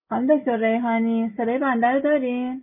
خانم دکتر ریحانی صدای بنده رو دارین؟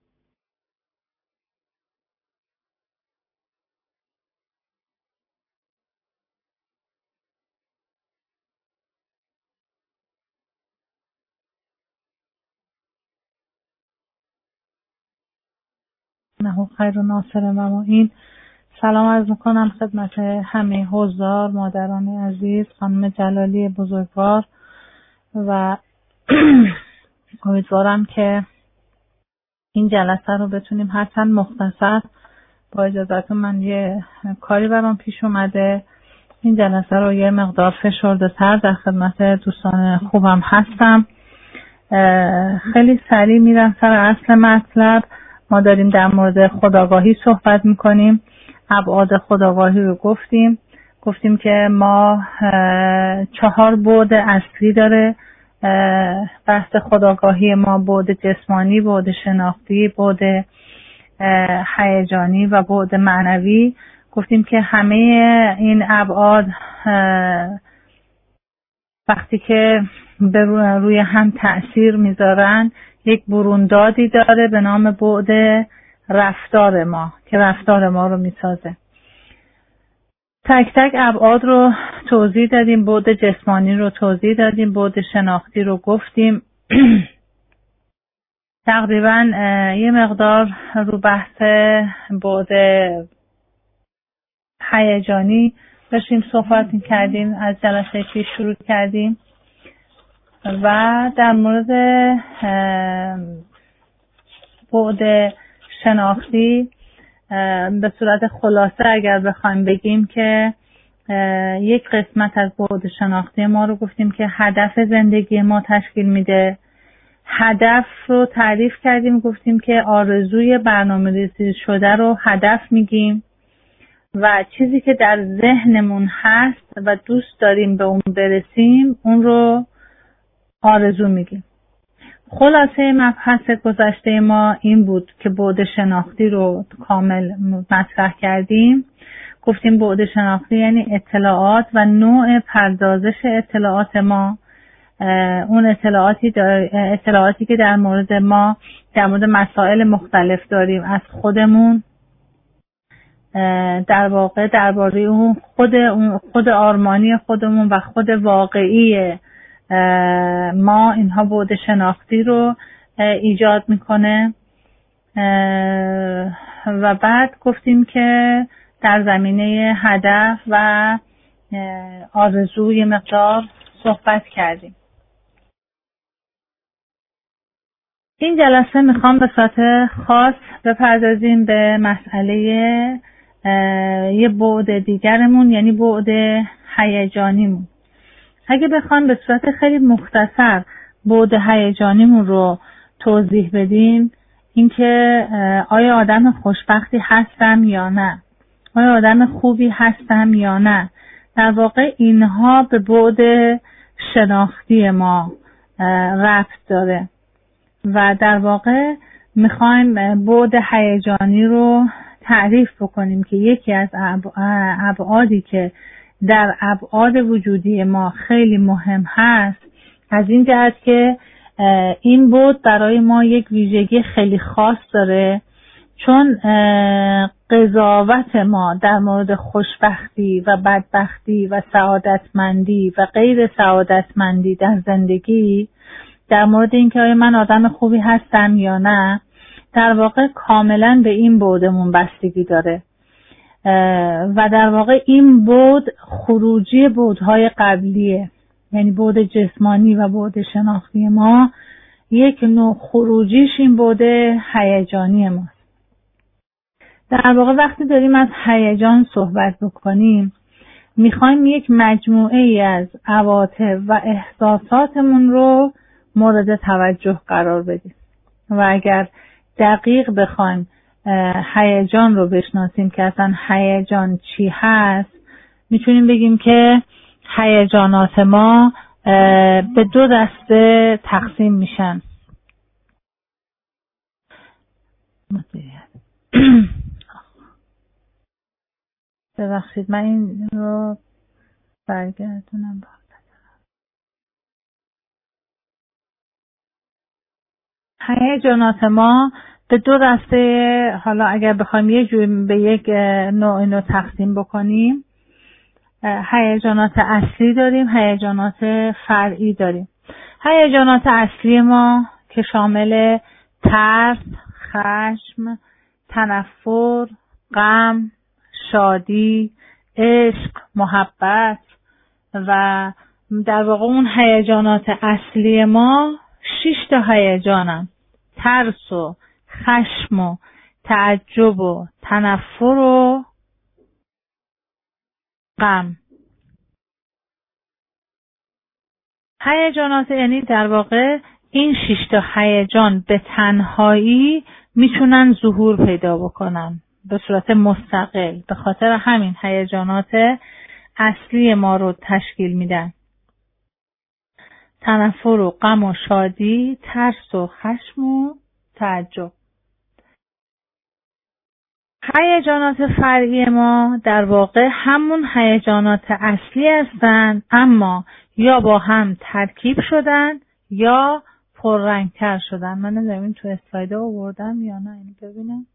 نه خیر و ناصر و این سلام عرض میکنم خدمت همه حضار، مادران عزیز، خانم جلالی بزرگوار و امیدوارم که این جلسه رو بتونیم حتما مختصر، با اجازهتون من یه کاری برام پیش اومده، این جلسه رو یه مقدار فشرده تر در خدمت دوستان خوبم هستم. خیلی سریع میرم سر اصل مطلب. ما داریم در مورد خودآگاهی صحبت میکنیم. ابعاد خودآگاهی رو گفتیم که ما 4 بعد اصلی داره بحث خودآگاهی ما: بعد جسمانی، بعد شناختی، بعد هیجانی و بعد معنوی. گفتیم که همه این ابعاد وقتی که به روی هم تأثیر میذارن یک بروندادی داره به نام بعد رفتار ما که رفتار ما رو میسازه. تک تک ابعاد رو توضیح دادیم، بعد جسمانی رو توضیح دادیم، بعد شناختی رو گفتیم. تقریبا یه مقدار رو بحث بعد هیجانی داشتیم صحبت کردیم، از جلسه پیش شروع کردیم و در مورد بعد شناختی به صورت خلاصه اگر بخوایم بگیم که یک قسمت از بعد شناختی ما رو گفتیم که هدف زندگی ما تشکیل میده. هدف رو تعریف کردیم، گفتیم که آرزوی برنامه‌ریزی شده رو هدف میگیم و چیزی که در ذهنمون هست و دوست داریم به اون برسیم اون رو آرزو میگیم. خلاصه مبحث گذشته ما این بود که بعد شناختی رو کامل مطرح کردیم. گفتیم بعد شناختی یعنی اطلاعات و نوع پردازش اطلاعات ما، اون اطلاعاتی که در مورد ما، در مورد مسائل مختلف داریم، از خودمون، در واقع درباره اون خود آرمانی خودمون و خود واقعی ما، اینها بعد شناختی رو ایجاد میکنه. و بعد گفتیم که در زمینه هدف و آرزوی مقدار صحبت کردیم. این جلسه میخوام به صورت خاص بپردازیم به مسئله یه بعد دیگرمون، یعنی بعد هیجانیمون. اگه بخوام به صورت خیلی مختصر بعد هیجانیمون رو توضیح بدیم، اینکه آیا آدم خوشبختی هستم یا نه، آیا آدم خوبی هستم یا نه، در واقع اینها به بعد شناختی ما ربط داره و در واقع میخوایم بعد هیجانی رو تعریف بکنیم که یکی از ابعادی که در ابعاد وجودی ما خیلی مهم هست، از این جهت که این بعد برای ما یک ویژگی خیلی خاص داره، چون قضاوت ما در مورد خوشبختی و بدبختی و سعادتمندی و غیر سعادتمندی در زندگی، در مورد اینکه آیا من آدم خوبی هستم یا نه، در واقع کاملا به این بعدمون بستگی داره و در واقع این بعد خروجی بعدهای قبلیه، یعنی بعد جسمانی و بعد شناختی ما یک نوع خروجیش این بعد هیجانی ماست. در واقع وقتی داریم از هیجان صحبت بکنیم، میخوایم یک مجموعه ای از عواطف و احساساتمون رو مورد توجه قرار بدیم و اگر دقیق بخوایم هیجان رو بشناسیم که اصلا هیجان چی هست، میتونیم بگیم که هیجانات ما به 2 دسته تقسیم میشن. ببخشید من این رو برگردونم. هیجانات ما به دو دسته، حالا اگر بخوایم یه جور به یک نوع اینو تقسیم بکنیم، هیجانات اصلی داریم، هیجانات فرعی داریم. هیجانات اصلی ما که شامل ترس، خشم، تنفر، غم، شادی، عشق، محبت و در واقع اون هیجانات اصلی ما 6 تا هیجانن: ترس و خشم و تعجب و تنفر و غم. هیجانات یعنی در واقع این 6 تا هیجان به تنهایی میتونن ظهور پیدا بکنن به صورت مستقل، به خاطر همین هیجانات اصلی ما رو تشکیل میدن: تنفر و غم و شادی، ترس و خشم و تعجب. هیجانات فرعی ما در واقع همون هیجانات اصلی هستند، اما یا با هم ترکیب شدن یا پررنگتر شدن. من نمیدونم این تو اسلاید ها آوردم یا نه، اینو ببینم.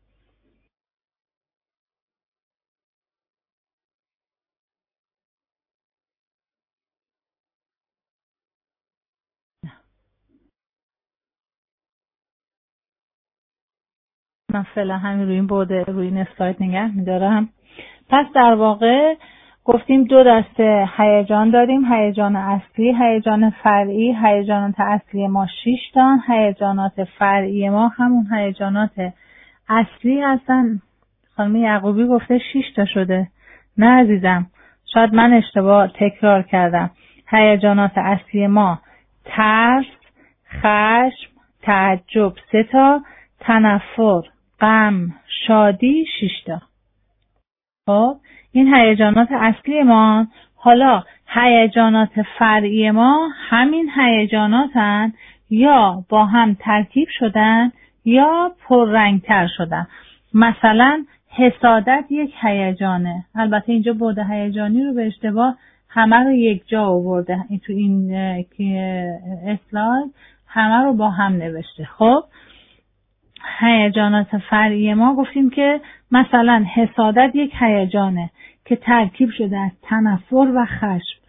من فعلا همین روی این روی این اسلاید نگه میدارم. پس در واقع گفتیم دو دسته هیجان داریم: هیجان اصلی، هیجان فرعی. هیجانات اصلی ما 6 تا، هیجانات فرعی ما همون هیجانات اصلی هستن. خانم یعقوبی گفته 6 تا شده. نه عزیزم، شاید من اشتباه تکرار کردم. هیجانات اصلی ما ترس، خشم، تعجب 3 تا، تنفر، غم، شادی 6 تا. خب این هیجانات اصلی ما. حالا هیجانات فرعی ما همین هیجاناتن، یا با هم ترکیب شدن یا پررنگتر شدن. مثلا حسادت یک هیجانه. البته اینجا بعد هیجانی رو به اشتباه همه رو یک جا آورده، تو این اسلاید همه رو با هم نوشته. خب هیجانات فرعی ما گفتیم که مثلا حسادت یک هیجانه که ترکیب شده از تنفر و خشم.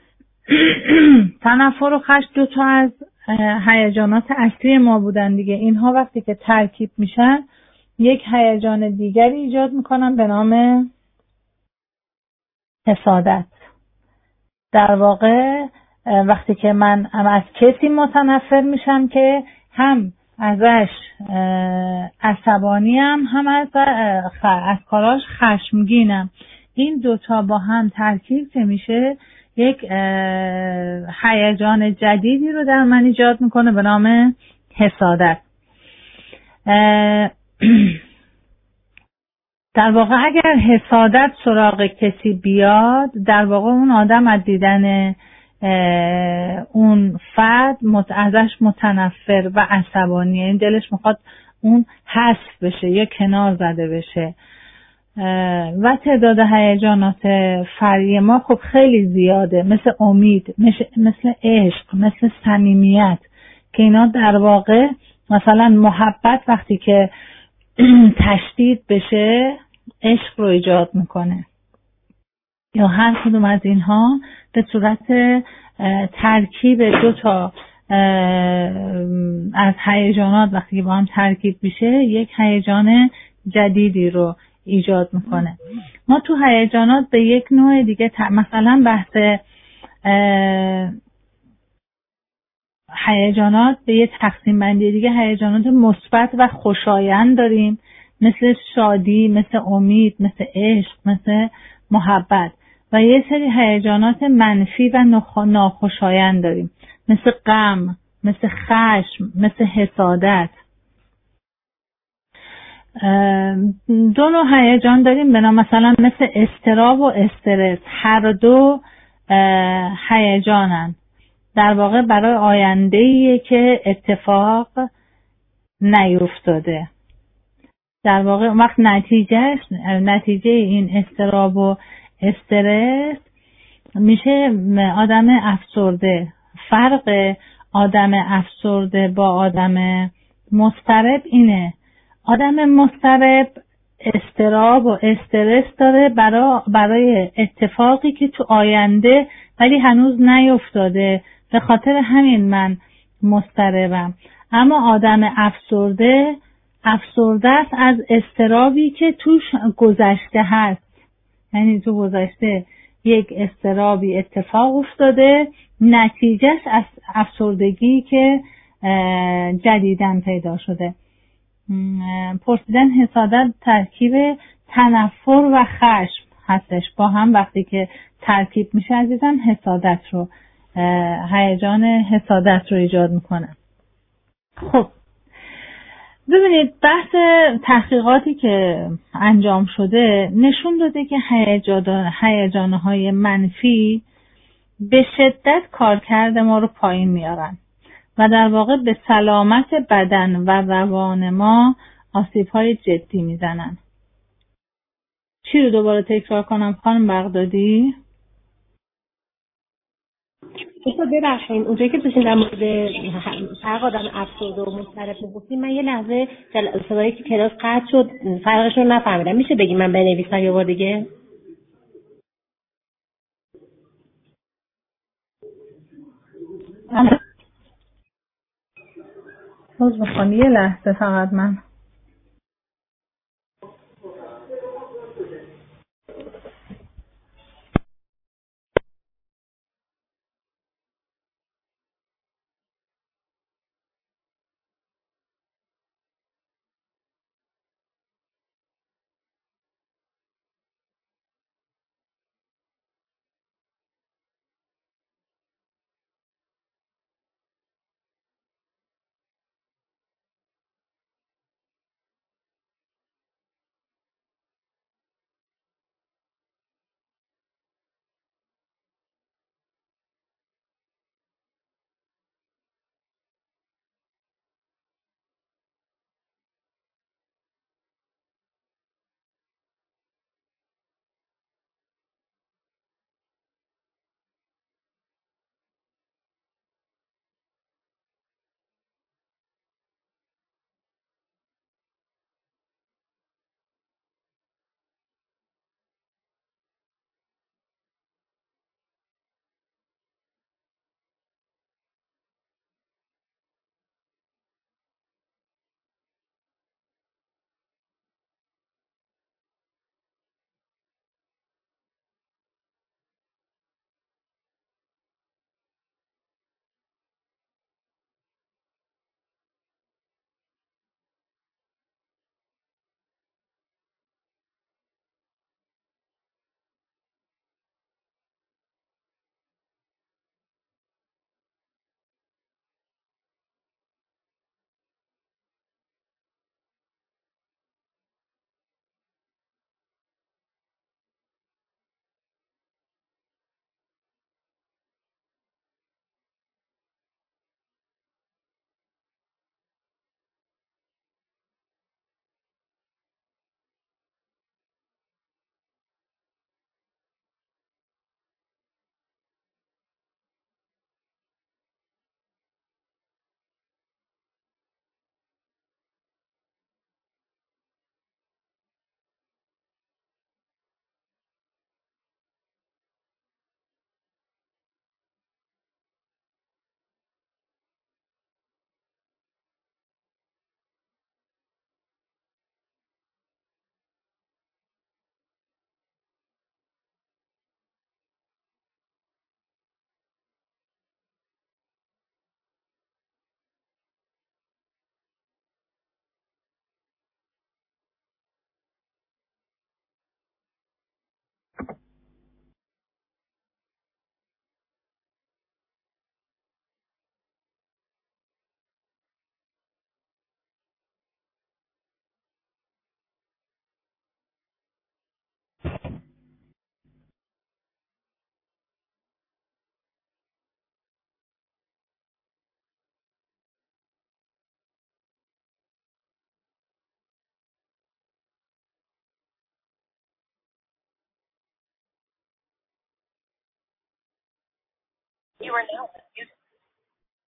تنفر و خشم 2 تا از هیجانات اصلی ما بودن دیگه. اینها وقتی که ترکیب میشن یک هیجان دیگری ایجاد میکنن به نام حسادت. در واقع وقتی که من از کسی متنفر میشم که هم ازش عصبانیم، هم از کاراش خشمگینم، این 2 تا با هم ترکیب که میشه یک هیجان جدیدی رو در من ایجاد میکنه به نام حسادت. در واقع اگر حسادت سراغ کسی بیاد، در واقع اون آدم از دیدن اون فرد ازش متنفر و عصبانیه، این دلش میخواد اون حذف بشه یا کنار زده بشه. و تعداد هیجانات فرعی ما خب خیلی زیاده، مثل امید، مثل عشق، مثل صمیمیت، که اینا در واقع مثلا محبت وقتی که تشدید بشه عشق رو ایجاد میکنه، یا هر کدوم از اینها به صورت ترکیب 2 تا از هیجانات وقتی که با هم ترکیب میشه یک هیجان جدیدی رو ایجاد میکنه. ما تو هیجانات به یک نوع دیگه مثلا بحث هیجانات به یک تقسیم بندی دیگه هیجانات مثبت و خوشایند داریم، مثل شادی، مثل امید، مثل عشق، مثل محبت. و یه سری هیجانات منفی و ناخوشایند داریم، مثل غم، مثل خشم، مثل حسادت. 2 نوع هیجان داریم به نام مثلا مثل اضطراب و استرس. هر 2 هیجانن در واقع برای آینده‌ایه که اتفاق نیفتاده. در واقع وقت نتیجه این اضطراب و استرس میشه آدم افسرده. فرق آدم افسرده با آدم مضطرب اینه. آدم مضطرب استراب و استرس داره برای اتفاقی که تو آینده ولی هنوز نیفتاده، به خاطر همین من مضطربم. اما آدم افسرده است از استرابی که توش گذشته هست، یعنی تو گذشته یک استرابی اتفاق افتاده، نتیجهش از افسردگی که جدیداً پیدا شده. پرسیدن حسادت ترکیب تنفر و خشم هستش با هم، وقتی که ترکیب میشه عزیزم حسادت رو، هیجان حسادت رو ایجاد میکنه. خب ببینید، بحث تحقیقاتی که انجام شده نشون داده که هیجانهای منفی به شدت کارکرد ما رو پایین میارن و در واقع به سلامت بدن و روان ما آسیب‌های جدی میزنن. چی رو دوباره تکرار کنم خانم بغدادی؟ ببخشید اونجایی که داشتین در مورد فرق آدم افسرده و مضطرب میگفتین، من یه لحظه صدایی که کلاس قطع شد فرقش رو نفهمیدم. میشه بگی من بنویسم یه بار دیگه؟ باز بخوام یه لحظه فقط من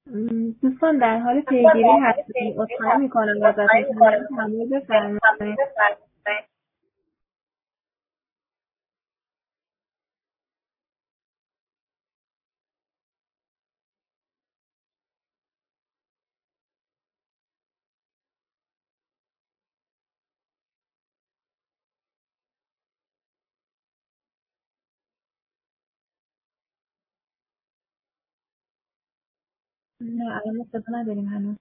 دوستان در حال پیگیری هستیم. عذرخواهی میکنم ازتون. تمام بفرمایید. نه الان صدا نداریم هنوز.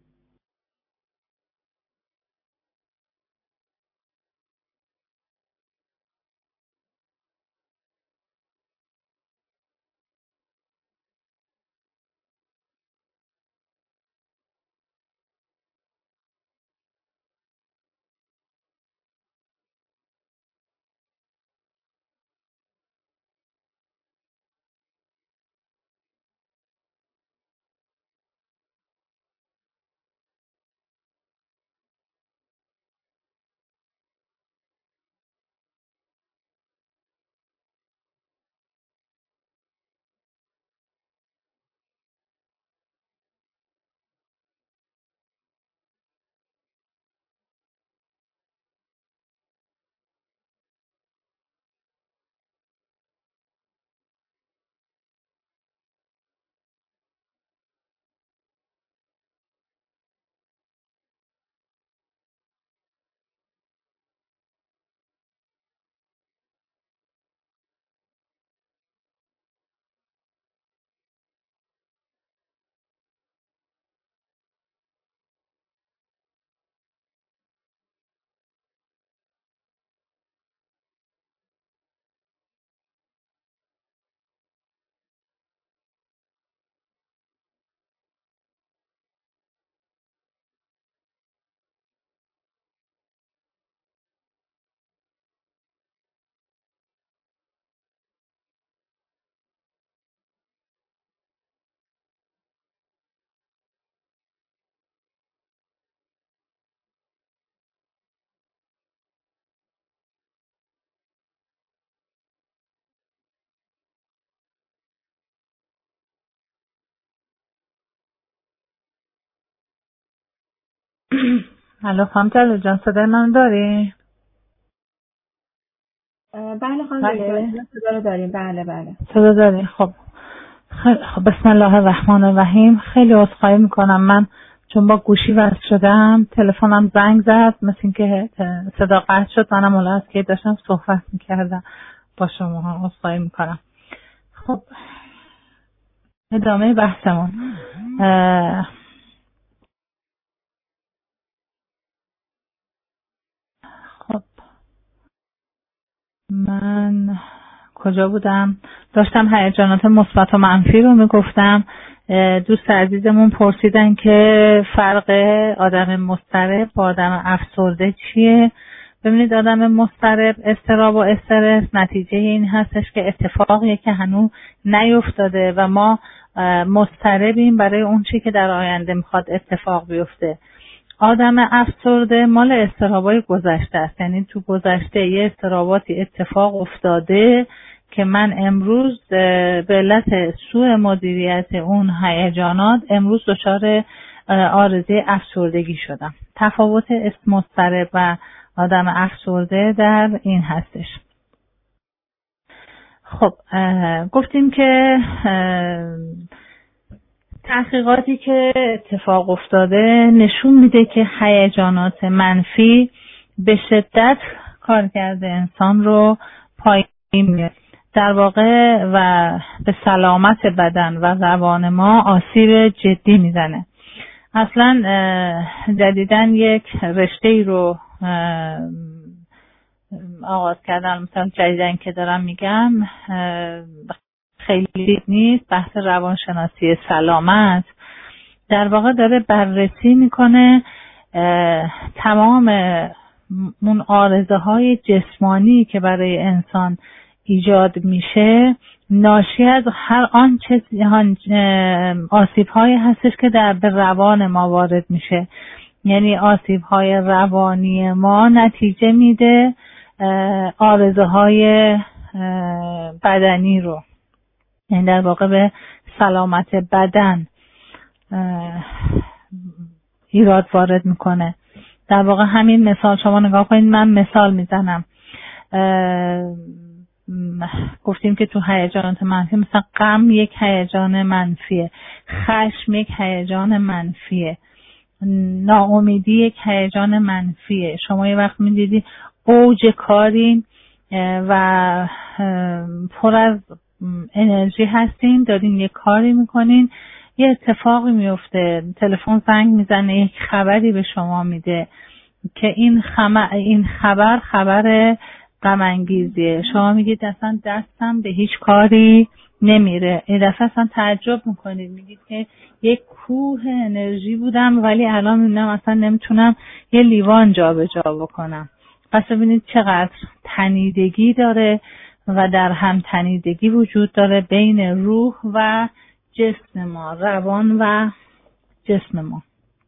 الو خانم جلال جان صدای من داری؟ بله خانم دکتر صدا رو داریم. بله صدا داری. خب بسم الله الرحمن الرحیم. خیلی عذرخواهی میکنم، من چون با گوشی وصل شدم تلفنم زنگ زد، مثل اینکه صدا قطع شد. منم ملاحظ که داشتم صحبت میکردم با شما. عذرخواهی میکنم. خب ادامه بحثمون. خب من کجا بودم؟ داشتم هیجانات مثبت و منفی رو میگفتم. دوست عزیزمون پرسیدن که فرق آدم مضطرب با آدم افسرده چیه. ببینید آدم مضطرب، اضطراب و استرس نتیجه این هستش که اتفاقیه که هنوز نیفتاده و ما مضطربیم برای اون چی که در آینده میخواد اتفاق بیفته. آدم افسرده مال اضطرابای گذشته است، یعنی تو گذشته یه اضطراباتی اتفاق افتاده که من امروز به علت سوء مدیریت اون هیجانات امروز دچار عارضه افسردگی شدم. تفاوت مضطرب و آدم افسرده در این هستش. خب گفتیم که تحقیقاتی که اتفاق افتاده نشون میده که هیجانات منفی به شدت کارکرد انسان رو پایین میاره، در واقع و به سلامت بدن و روان ما آسیب جدی میزنه. اصلا جدیداً یک رشته‌ای رو آغاز کردن، مثلا جدیداً که دارم میگم خیلی نیست، بحث روانشناسی سلامت در واقع داره بررسی میکنه تمام اون عارضه های جسمانی که برای انسان ایجاد میشه ناشی از هر آنچه آسیب هایی هستش که به روان ما وارد میشه. یعنی آسیب های روانی ما نتیجه میده عارضه های بدنی رو، یعنی در واقع به سلامت بدن ایراد وارد میکنه. در واقع همین مثال شما نگاه کنید، من مثال میزنم، گفتیم که تو هیجانات منفی مثلا غم یک هیجان منفیه، خشم یک هیجان منفیه، ناامیدی یک هیجان منفیه. شما یه وقت میدیدی اوج کارین و پر از انرژی هستین، دارین یه کاری میکنین، یه اتفاقی میفته، تلفن زنگ میزنه، یک خبری به شما میده که این خبر غم انگیزیه. شما میگید اصلا دستم به هیچ کاری نمیره. این دفعه اصلا تعجب میکنید، میگید که یک کوه انرژی بودم ولی الان میبینم اصلا نمیتونم یه لیوان جابجا بکنم. پس ببینید چقدر تنیدگی داره و در هم تنیدگی وجود داره بین روح و جسم ما، روان و جسم ما.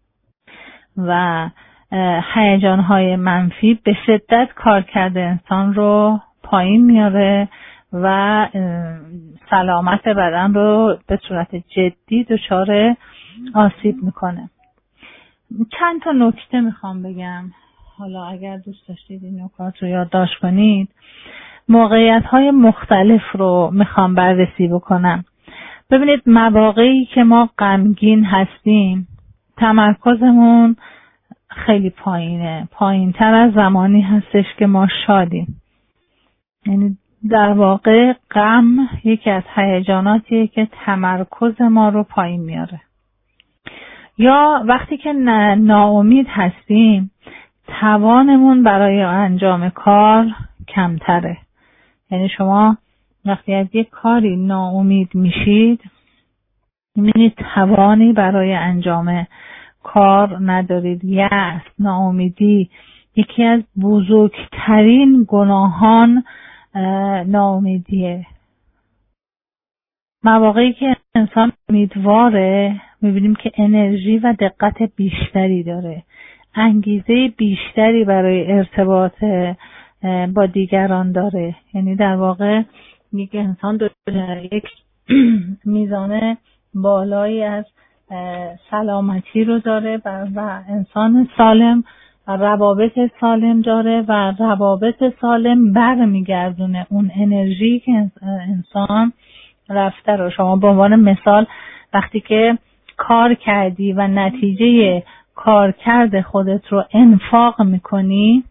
و هیجان‌های منفی به شدت کارکرد انسان رو پایین میاره و سلامت بدن رو به صورت جدی دچار آسیب میکنه. چند تا نکته میخوام بگم، حالا اگر دوست داشتید این نکات رو یادداشت کنید. موقعیت‌های مختلف رو میخوام بررسی بکنم. ببینید مواقعی که ما غمگین هستیم تمرکزمون خیلی پایینه، پایین‌تر از زمانی هستش که ما شادیم. یعنی در واقع غم یکی از هیجاناتیه که تمرکز ما رو پایین میاره. یا وقتی که ناامید هستیم توانمون برای انجام کار کمتره. یعنی شما وقتی از یک کاری ناامید میشید میبینید توانی برای انجام کار ندارید. یأس، ناامیدی یکی از بزرگترین گناهان ناامیدیه. مواقعی که انسان امیدواره میبینیم که انرژی و دقت بیشتری داره، انگیزه بیشتری برای ارتباط با دیگران داره. یعنی در واقع یک انسان یک میزان بالایی از سلامتی رو داره و انسان سالم و روابط سالم داره و روابط سالم برمیگردونه اون انرژی که انسان رفته رو. شما به عنوان مثال وقتی که کار کردی و نتیجه کارکرد خودت رو انفاق میکنی،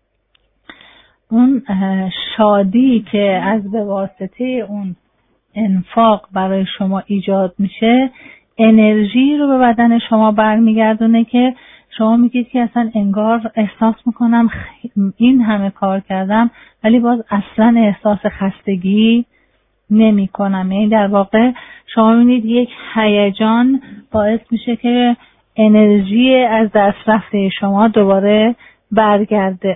اون شادی که از به واسطه اون انفاق برای شما ایجاد میشه انرژی رو به بدن شما برمیگردونه که شما میگید که اصلا انگار احساس میکنم این همه کار کردم ولی باز اصلا احساس خستگی نمی کنم. یعنی در واقع شما میبینید یک هیجان باعث میشه که انرژی از دست رفته شما دوباره برگرده.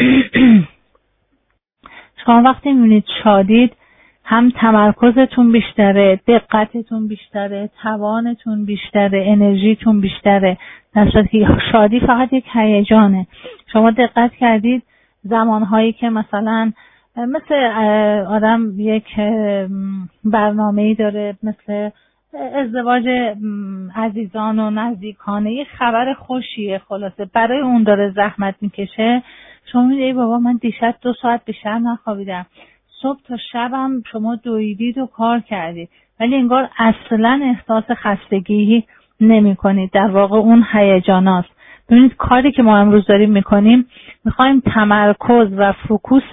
شما وقتی میبینید شادید هم تمرکزتون بیشتره، دقتتون بیشتره، توانتون بیشتره، انرژیتون بیشتره. در صورتی که شادی فقط یک هیجانه. شما دقت کردید زمانهایی که مثلا مثل آدم یک برنامه‌ای داره، مثل ازدواج عزیزان و نزدیکانه، یه خبر خوشیه، خلاصه برای اون داره زحمت میکشه. شما میگید ای بابا من دیشب 2 ساعت بیشتر نخوابیدم، صبح تا شبم شما دویدید و کار کردید ولی انگار اصلا احساس خستگی نمی کنید. در واقع اون هیجاناست. ببینید کاری که ما امروز داریم میکنیم، میخوایم تمرکز و فوکوس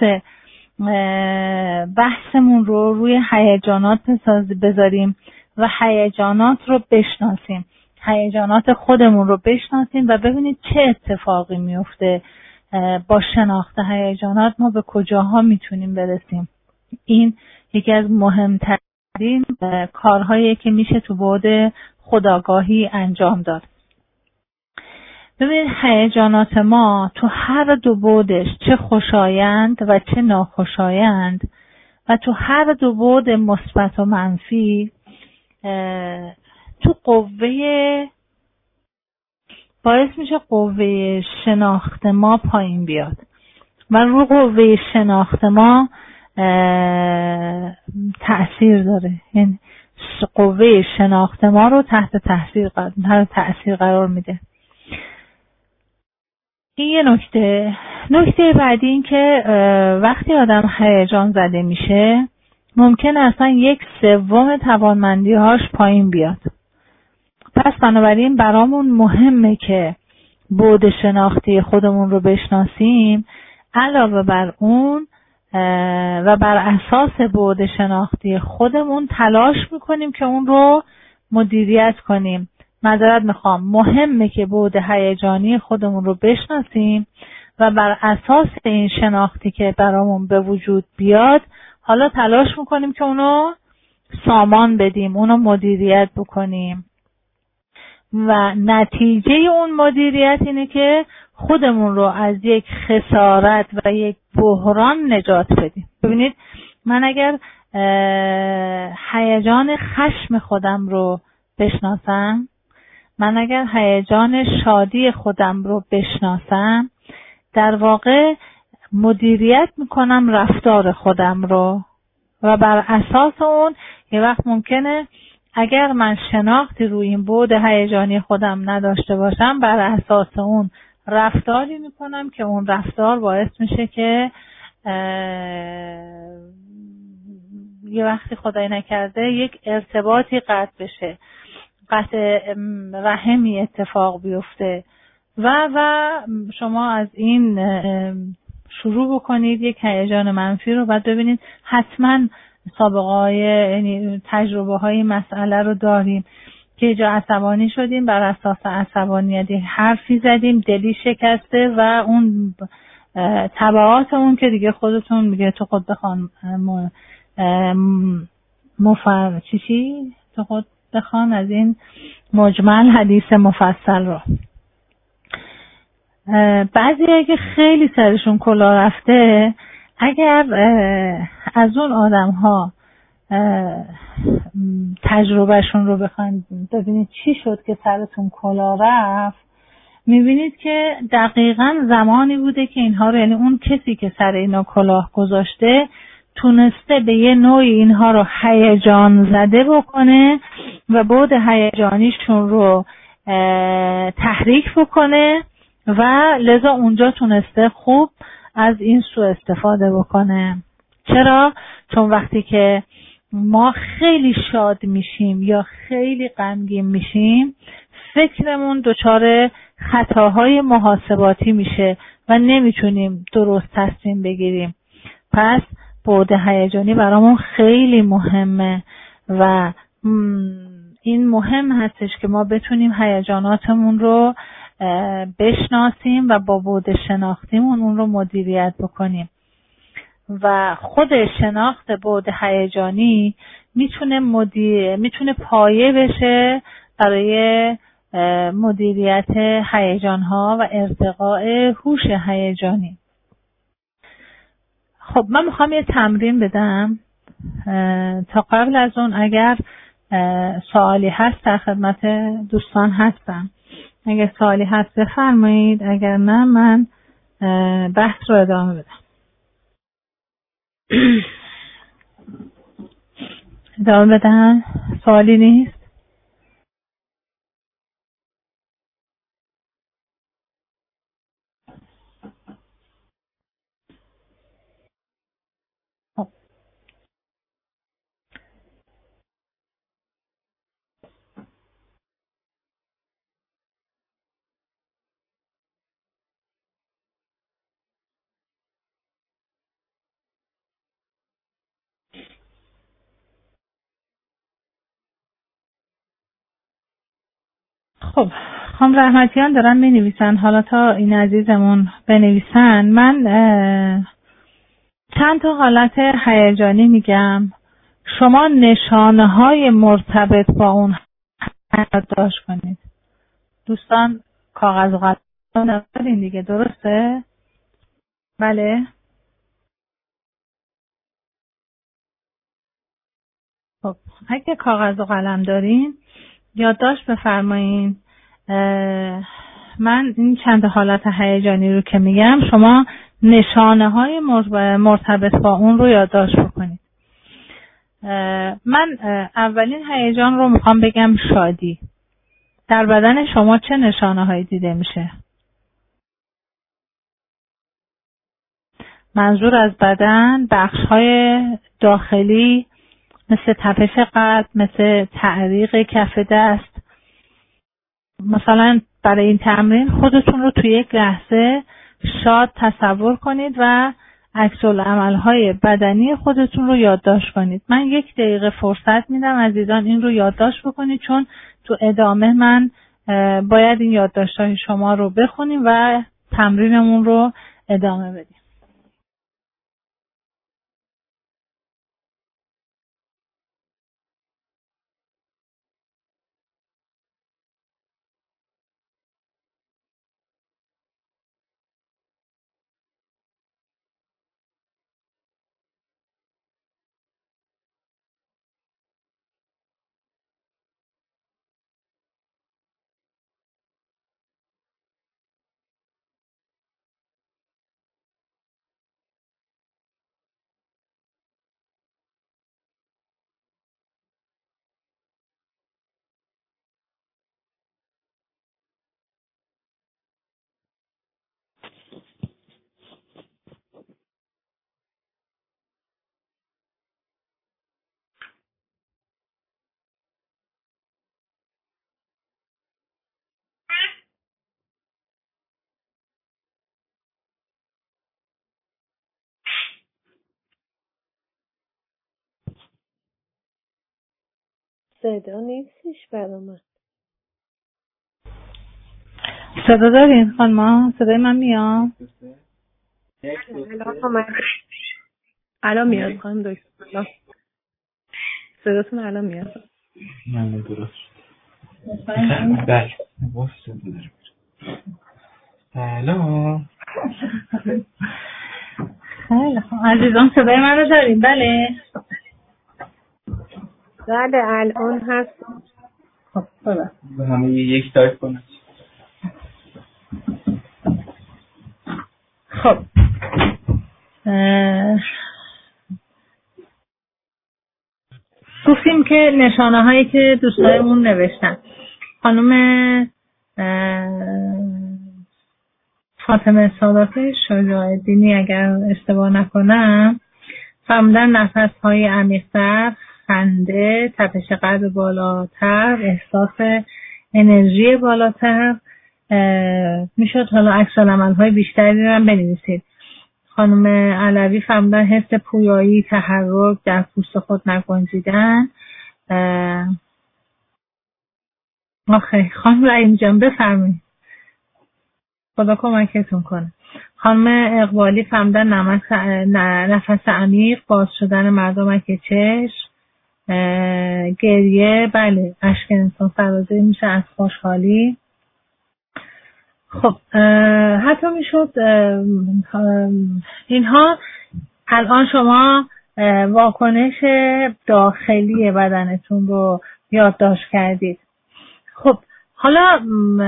بحثمون رو روی هیجانات بذاریم و هیجانات رو بشناسیم، هیجانات خودمون رو بشناسیم و ببینید چه اتفاقی میفته. با شناخت هیجانات ما به کجاها میتونیم برسیم. این یکی از مهمترین کارهایی که میشه تو بعد خودآگاهی انجام داد. ببینید هیجانات ما تو هر دو بعدش، چه خوشایند و چه ناخوشایند و تو هر دو بعد مثبت و منفی، تو قوه باعث میشه قوه شناخت ما پایین بیاد و رو قوه شناخت ما تأثیر داره. یعنی قوه شناخت ما رو تحت تأثیر قرار میده. این یه نکته بعدی این که وقتی آدم هیجان زده میشه ممکنه اصلا 1/3 توانمندی‌هاش پایین بیاد. پس بنابراین برامون مهمه که بعد شناختی خودمون رو بشناسیم، علاوه بر اون و بر اساس بعد شناختی خودمون تلاش میکنیم که اون رو مدیریت کنیم. معذرت میخوام، مهمه که بعد هیجانی خودمون رو بشناسیم و بر اساس این شناختی که برامون به وجود بیاد حالا تلاش میکنیم که اونو سامان بدیم، اونو مدیریت بکنیم و نتیجه اون مدیریت اینه که خودمون رو از یک خسارت و یک بحران نجات بدیم. ببینید من اگر هیجان خشم خودم رو بشناسم، من اگر هیجان شادی خودم رو بشناسم، در واقع مدیریت میکنم رفتار خودم رو و بر اساس اون یه وقت ممکنه اگر من شناختی روی این بعد هیجانی خودم نداشته باشم بر اساس اون رفتاری میکنم که اون رفتار باعث میشه که یه وقتی خدای نکرده یک ارتباطی قطع بشه، قطع رحمی اتفاق بیفته و شما از این شروع بکنید یک هیجان منفی رو بعد ببینید حتما سابقه‌های یعنی تجربه‌های مسئله رو داریم که جا عصبانی شدیم، بر اساس عصبانیت حرفی زدیم، دلی شکسته و اون تبعات اون که دیگه خودتون میگه تو خود بخوان تو خود بخوان از این مجمل حدیث مفصل رو. بعضی که خیلی سرشون کلا رفته، اگر از اون آدم ها تجربهشون رو بخواید ببینید چی شد که سرتون کلا رفت، میبینید که دقیقاً زمانی بوده که اینها رو، یعنی اون کسی که سر اینا کلاه گذاشته تونسته به یه نوعی اینها رو هیجان زده بکنه و بعد هیجانیشون رو تحریک بکنه و لذا اونجا تونسته خوب از این سوء استفاده بکنه. چرا؟ چون وقتی که ما خیلی شاد میشیم یا خیلی غمگین میشیم فکرمون دچار خطاهای محاسباتی میشه و نمیتونیم درست تصمیم بگیریم. پس بعد هیجانی برامون خیلی مهمه و این مهم هستش که ما بتونیم هیجاناتمون رو بشناسیم و با بعد شناختیمون اون رو مدیریت بکنیم و خود شناخت بعد هیجانی میتونه پایه بشه برای مدیریت هیجان‌ها و ارتقاء هوش هیجانی. خب من میخوام یه تمرین بدم. تا قبل از اون اگر سوالی هست در خدمت دوستان هستم. اگر سوالی هست بفرمایید، اگر نه من بحث رو ادامه بدم. ادامه بدم؟ سوالی نیست؟ خب خانم رحمتیان دارن می نویسن. حالا تا این عزیزمون بنویسن من چند تا حالت هیجانی میگم، شما نشانه های مرتبط با اون یادداشت کنید. دوستان کاغذ و قلم دارین دیگه، درسته؟ بله. خب اگه کاغذ و قلم دارین یادداشت بفرمایین. من این چند حالت هیجانی رو که میگم شما نشانه های مرتبط با اون رو یادداشت بکنید. من اولین هیجان رو میخوام بگم شادی. در بدن شما چه نشانه هایی دیده میشه؟ منظور از بدن بخش های داخلی مثل تپش قلب، مثل تعریق کف دست. مثلا برای این تمرین خودتون رو توی یک لحظه شاد تصور کنید و عکس‌العمل‌های بدنی خودتون رو یادداشت کنید. من 1 دقیقه فرصت میدم عزیزان این رو یادداشت بکنید، چون تو ادامه من باید این یادداشت‌های شما رو بخونیم و تمرینمون رو ادامه بدیم. صدا نیستش برا من. صدا دارین خانم؟ صدای من میاد؟ الان میاد خانم دکتر. صداتون الان میاد. من درست بله سلام. خیلی خوب عزیزان صدای من رو دارین؟ بله بله الان هست. خب بله. همه یک تایپ کنم. خب گفتیم که نشانه هایی که دوستایمون نوشتن. خانم فاطمه سادات شجاع‌الدینی اگر اشتباه نکنم فرمودن نفس های عمیق‌تر، خنده، تپش قلب بالاتر، احساس انرژی بالاتر. میشد حالا عکس‌العمل های بیشتری رو هم بنویسید. خانم علوی فرمودن حس پویایی، تحرک، در پوست خود نگنجیدن. آخه خانم رحیم جان بفرمایید، خدا کمکتون کنه. خانم اقبالی فرمودن نفس عمیق، باز شدن مردمک چشم، گریه، بله اشک انسان سرازیر میشه از خوشحالی. خب حتی میشد اینها الان شما واکنش داخلی بدنتون رو یادداشت کردید. خب حالا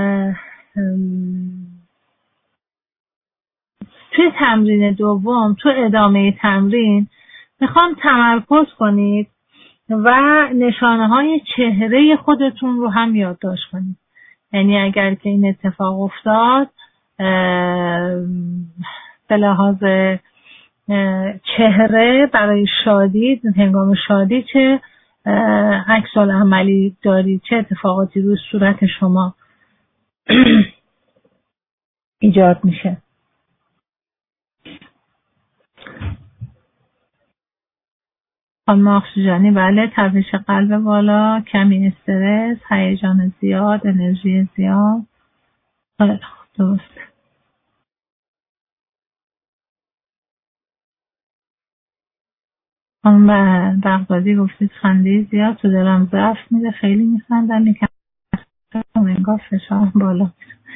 توی تمرین دوم، تو ادامه تمرین میخوام تمرکز کنید و نشانه های چهره خودتون رو هم یادداشت کنید. یعنی اگر که این اتفاق افتاد به لحاظ چهره برای شادی، هنگام شادی چه عکس‌العملی دارید، چه اتفاقاتی روی صورت شما ایجاد میشه. خانم اکسیژنی بله، تپش قلب بالا، کمی استرس، هیجان زیاد، انرژی زیاد. درست. خانم بغدادی گفتید خنده زیاد تو دلم ضعف میده، خیلی میخندم، میکنم انگار فشارم بالا.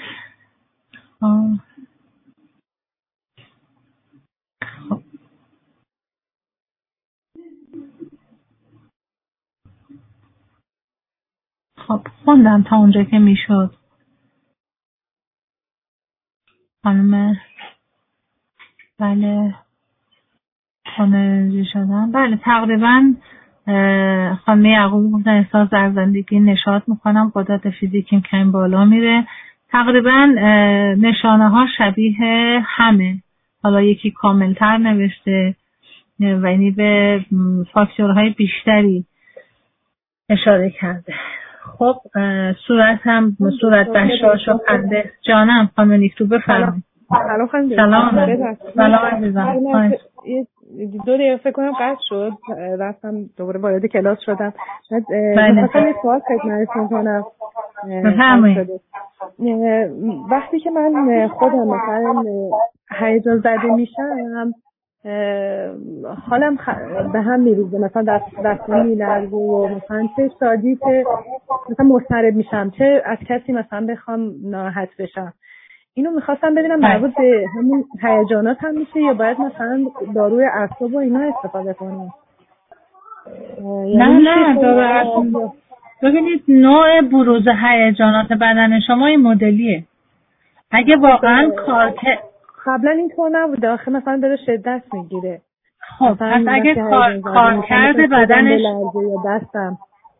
خب خوندم تا اونجا که میشد. خانم بله خانه شدن بله تقریبا خانم یعقوبی گفتن احساس در زندگی نشاط میکنم، قدرت فیزیکیم کم بالا میره. تقریبا نشانه ها شبیه همه، حالا یکی کاملتر نوشته و یعنی به فاکتورهای بیشتری اشاره کرده. خب صورت هم صورت بشاش و خنده. جانم خانم نیکتو بفرمایید. سلام عزیزم. 2 دقیقه فکر کنم قطع شد، رفتم دوباره وارد کلاس شدم. مثلا یه سوال خدمتتون کنم. بفرمایید. وقتی که من خودم مثلا هیجان زده میشم حالم به هم میریزه، مثلا دستم میلرزه و مثلا چه شادی که مثلا مضطرب میشم، چه از کسی مثلا بخوام ناراحت بشم. اینو میخواستم ببینم مربوط به همین هیجانات هم میشه یا باید مثلا داروی اعصاب و اینا استفاده کنم؟ نه داروی اعصاب. ببینید نوع بروز هیجانات بدن شما این مدلیه. اگه واقعا قبلا اینطور نبوده، آخه مثلا داره شدت میگیره. خب پس اگه کارکرد بدنش یا دستم.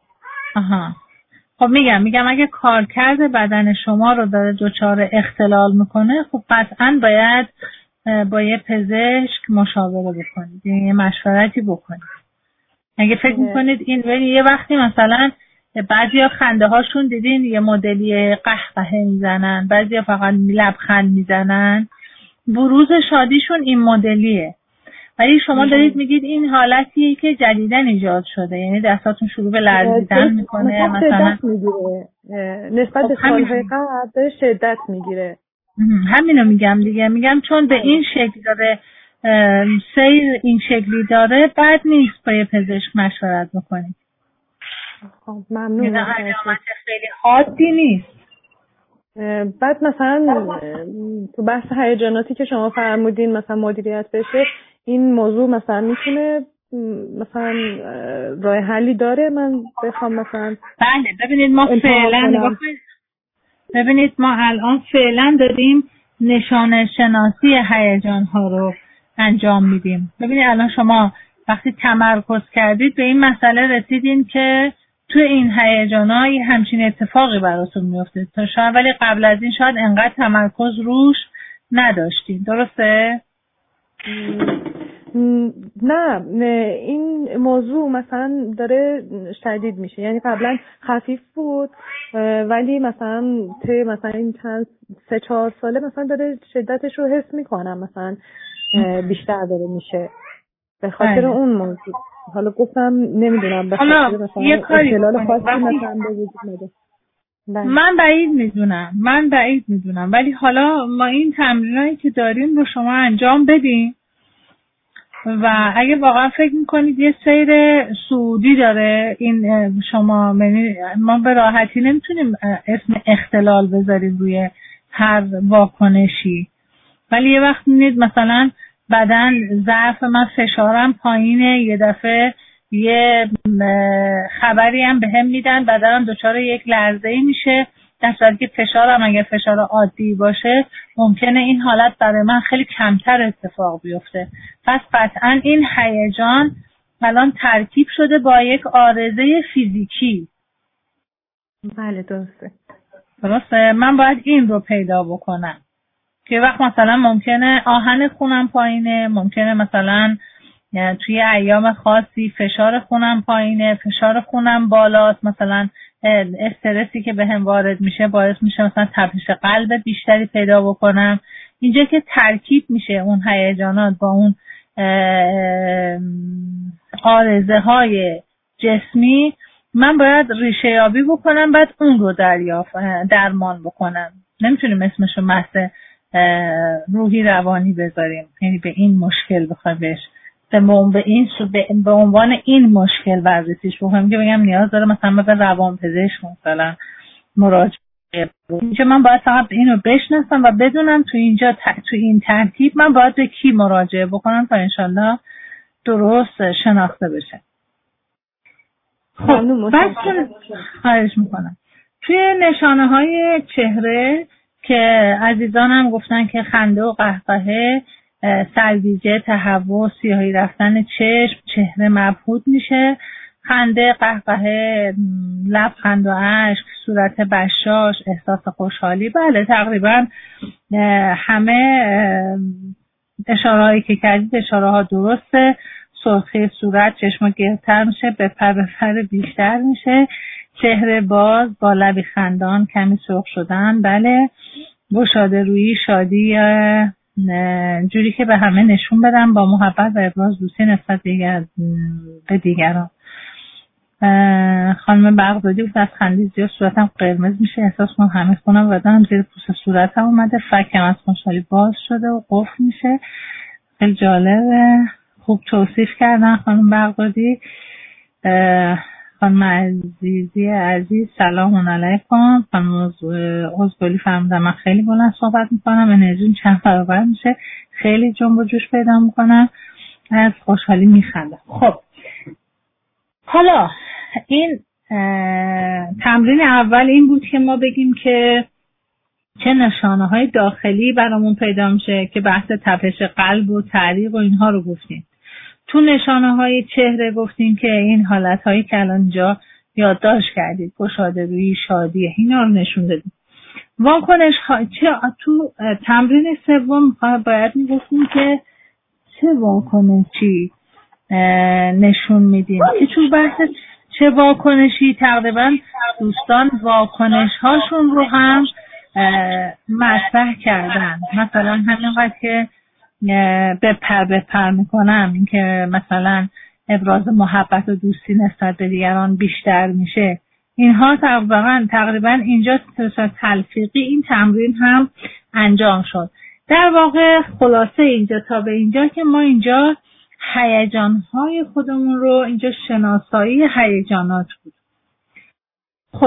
خب میگم اگه کارکرد بدن شما رو داره دچار اختلال میکنه، خب قطعا باید با یه پزشک مشاوره بکنید، یه مشورتی بکنید. اگه فکر میکنید این یه وقتی مثلا بعضیا خنده هاشون دیدین یه مدلی قهقهه میزنن، بعضیا فقط لبخند میزنن، بروز شادیشون این مدلیه. ولی شما دارید میگید این حالتیه که جدیدن ایجاد شده، یعنی دستاتون شروع به لرزیدن میکنه مثلا نسبت به سالهای قبل داره شدت میگیره. همینو میگم دیگه، میگم چون به این شکل داره سیر این شکلی داره، بد نیست با یه پزشک مشورت بکنید. خب ممنون. علامت خیلی حادی نیست. بعد مثلا تو بحث هیجاناتی که شما فرمودین مثلا مدیریت بشه، این موضوع مثلا میتونه مثلا راه حلی داره من بخوام مثلا؟ بله ببینید ما الان فعلا داریم نشانه شناسی هیجان ها رو انجام میدیم. ببینید الان شما وقتی تمرکز کردید به این مسئله رسیدین که تو این هیجانا یه همچین اتفاقی براتون میفته تا شاید، ولی قبل از این شاید انقدر تمرکز روش نداشتین، درسته؟ نه این موضوع مثلا داره شدید میشه، یعنی قبلا خفیف بود ولی مثلا این چند 3-4 ساله مثلا داره شدتش رو حس میکنم، مثلا بیشتر داره میشه به خاطر اون موضوع. حالا گفتم نمیدونم به خاطر مثلا اختلال خاصی مثلا به وجود اومده. من بعید میدونم ولی حالا ما این تمرینایی که داریم رو شما انجام بدین و اگه واقعا فکر میکنید یه سیر صعودی داره این شما، ما به راحتی نمیتونیم اسم اختلال بذاریم روی هر واکنشی، ولی یه وقت میدید مثلا بدن ضعف من فشارم پایینه، یه دفعه یه خبری هم به هم میدن بدنم دچار یک لرزه‌ای میشه، در صورتی که فشارم اگه فشار عادی باشه ممکنه این حالت برای من خیلی کمتر اتفاق بیفته. پس قطعا این هیجان الان ترکیب شده با یک عارضه فیزیکی. بله درسته. من باید این رو پیدا بکنم که وقت مثلا ممکنه آهن خونم پایینه، ممکنه مثلا توی ایام خاصی فشار خونم پایینه، فشار خونم بالاست، مثلا استرسی که به هم وارد میشه باعث میشه مثلا تپش قلب بیشتری پیدا بکنم. اینجا که ترکیب میشه اون هیجانات با اون عارضه های جسمی، من باید ریشه یابی بکنم، بعد اون رو درمان بکنم. نمیتونیم اسمشو مسئله روحی روانی بذاریم، یعنی به این مشکل بخوایم بهش به عنوان این مشکل بررسیش بکنم که بگم نیاز داره مثلا به روانپزشک مثلا مراجعه بکنم. اینجا من باید فقط اینو بشناسم و بدونم تو این ترتیب من باید به کی مراجعه بکنم تا انشالله درست شناخته بشه. خب خواهش میکنم. توی نشانه های چهره که عزیزانم گفتن که خنده و قهقهه، سرگیجه، تهوع، سیاهی رفتن چشم، چهره مبهوت میشه خنده، قهقهه، لبخند و اشک، صورت بشاش، احساس خوشحالی. بله تقریبا همه اشارهایی که کردید اشاره ها درسته. سرخی صورت، چشم گردتر میشه، بپر بیشتر میشه، چهره باز با لبی خندان، کمی سرخ شدن. بله گشاده رویی، شادی، جوری که به همه نشون بدم با محبت و ابراز دوستی نسبت به دیگران. خانم بغدادی بود از خندی زیاد صورتم قرمز میشه، احساس کنم همه خونم بدنم زیر پوست صورتم اومده، فکم از خوشحالی باز شده و قفل میشه. خیلی جالبه، خوب توصیف کردن خانم بغدادی. خانم عزیزی عزیز سلام علیکم. خانم عزبالی فرمودن من خیلی بلند صحبت میکنم، انرژیم چند برابر میشه، خیلی جنب و جوش پیدا میکنم، از خوشحالی میخندم. خب حالا این تمرین اول این بود که ما بگیم که چه نشانه های داخلی برامون پیدا میشه، که بحث تپش قلب و تعریق و اینها رو گفتیم. تو نشانه های چهره گفتیم که این حالت هایی که الان اینجا یادداشت کردید، گشاده رویی، شادی، اینا رو نشون دادیم. واکنش ها تو تمرین سوم باید میگفتیم که چه واکنشی نشون میدیم، که تو بحث چه واکنشی تقریبا دوستان واکنش هاشون رو هم مطرح کردن. مثلا همینقدر که بپر میکنم، این که مثلا ابراز محبت و دوستی نسبت به دیگران بیشتر میشه. اینها تقریبا اینجا تلفیقی این تمرین هم انجام شد. در واقع خلاصه اینجا تا به اینجا که ما اینجا هیجانهای خودمون رو اینجا شناسایی هیجانات بود. خب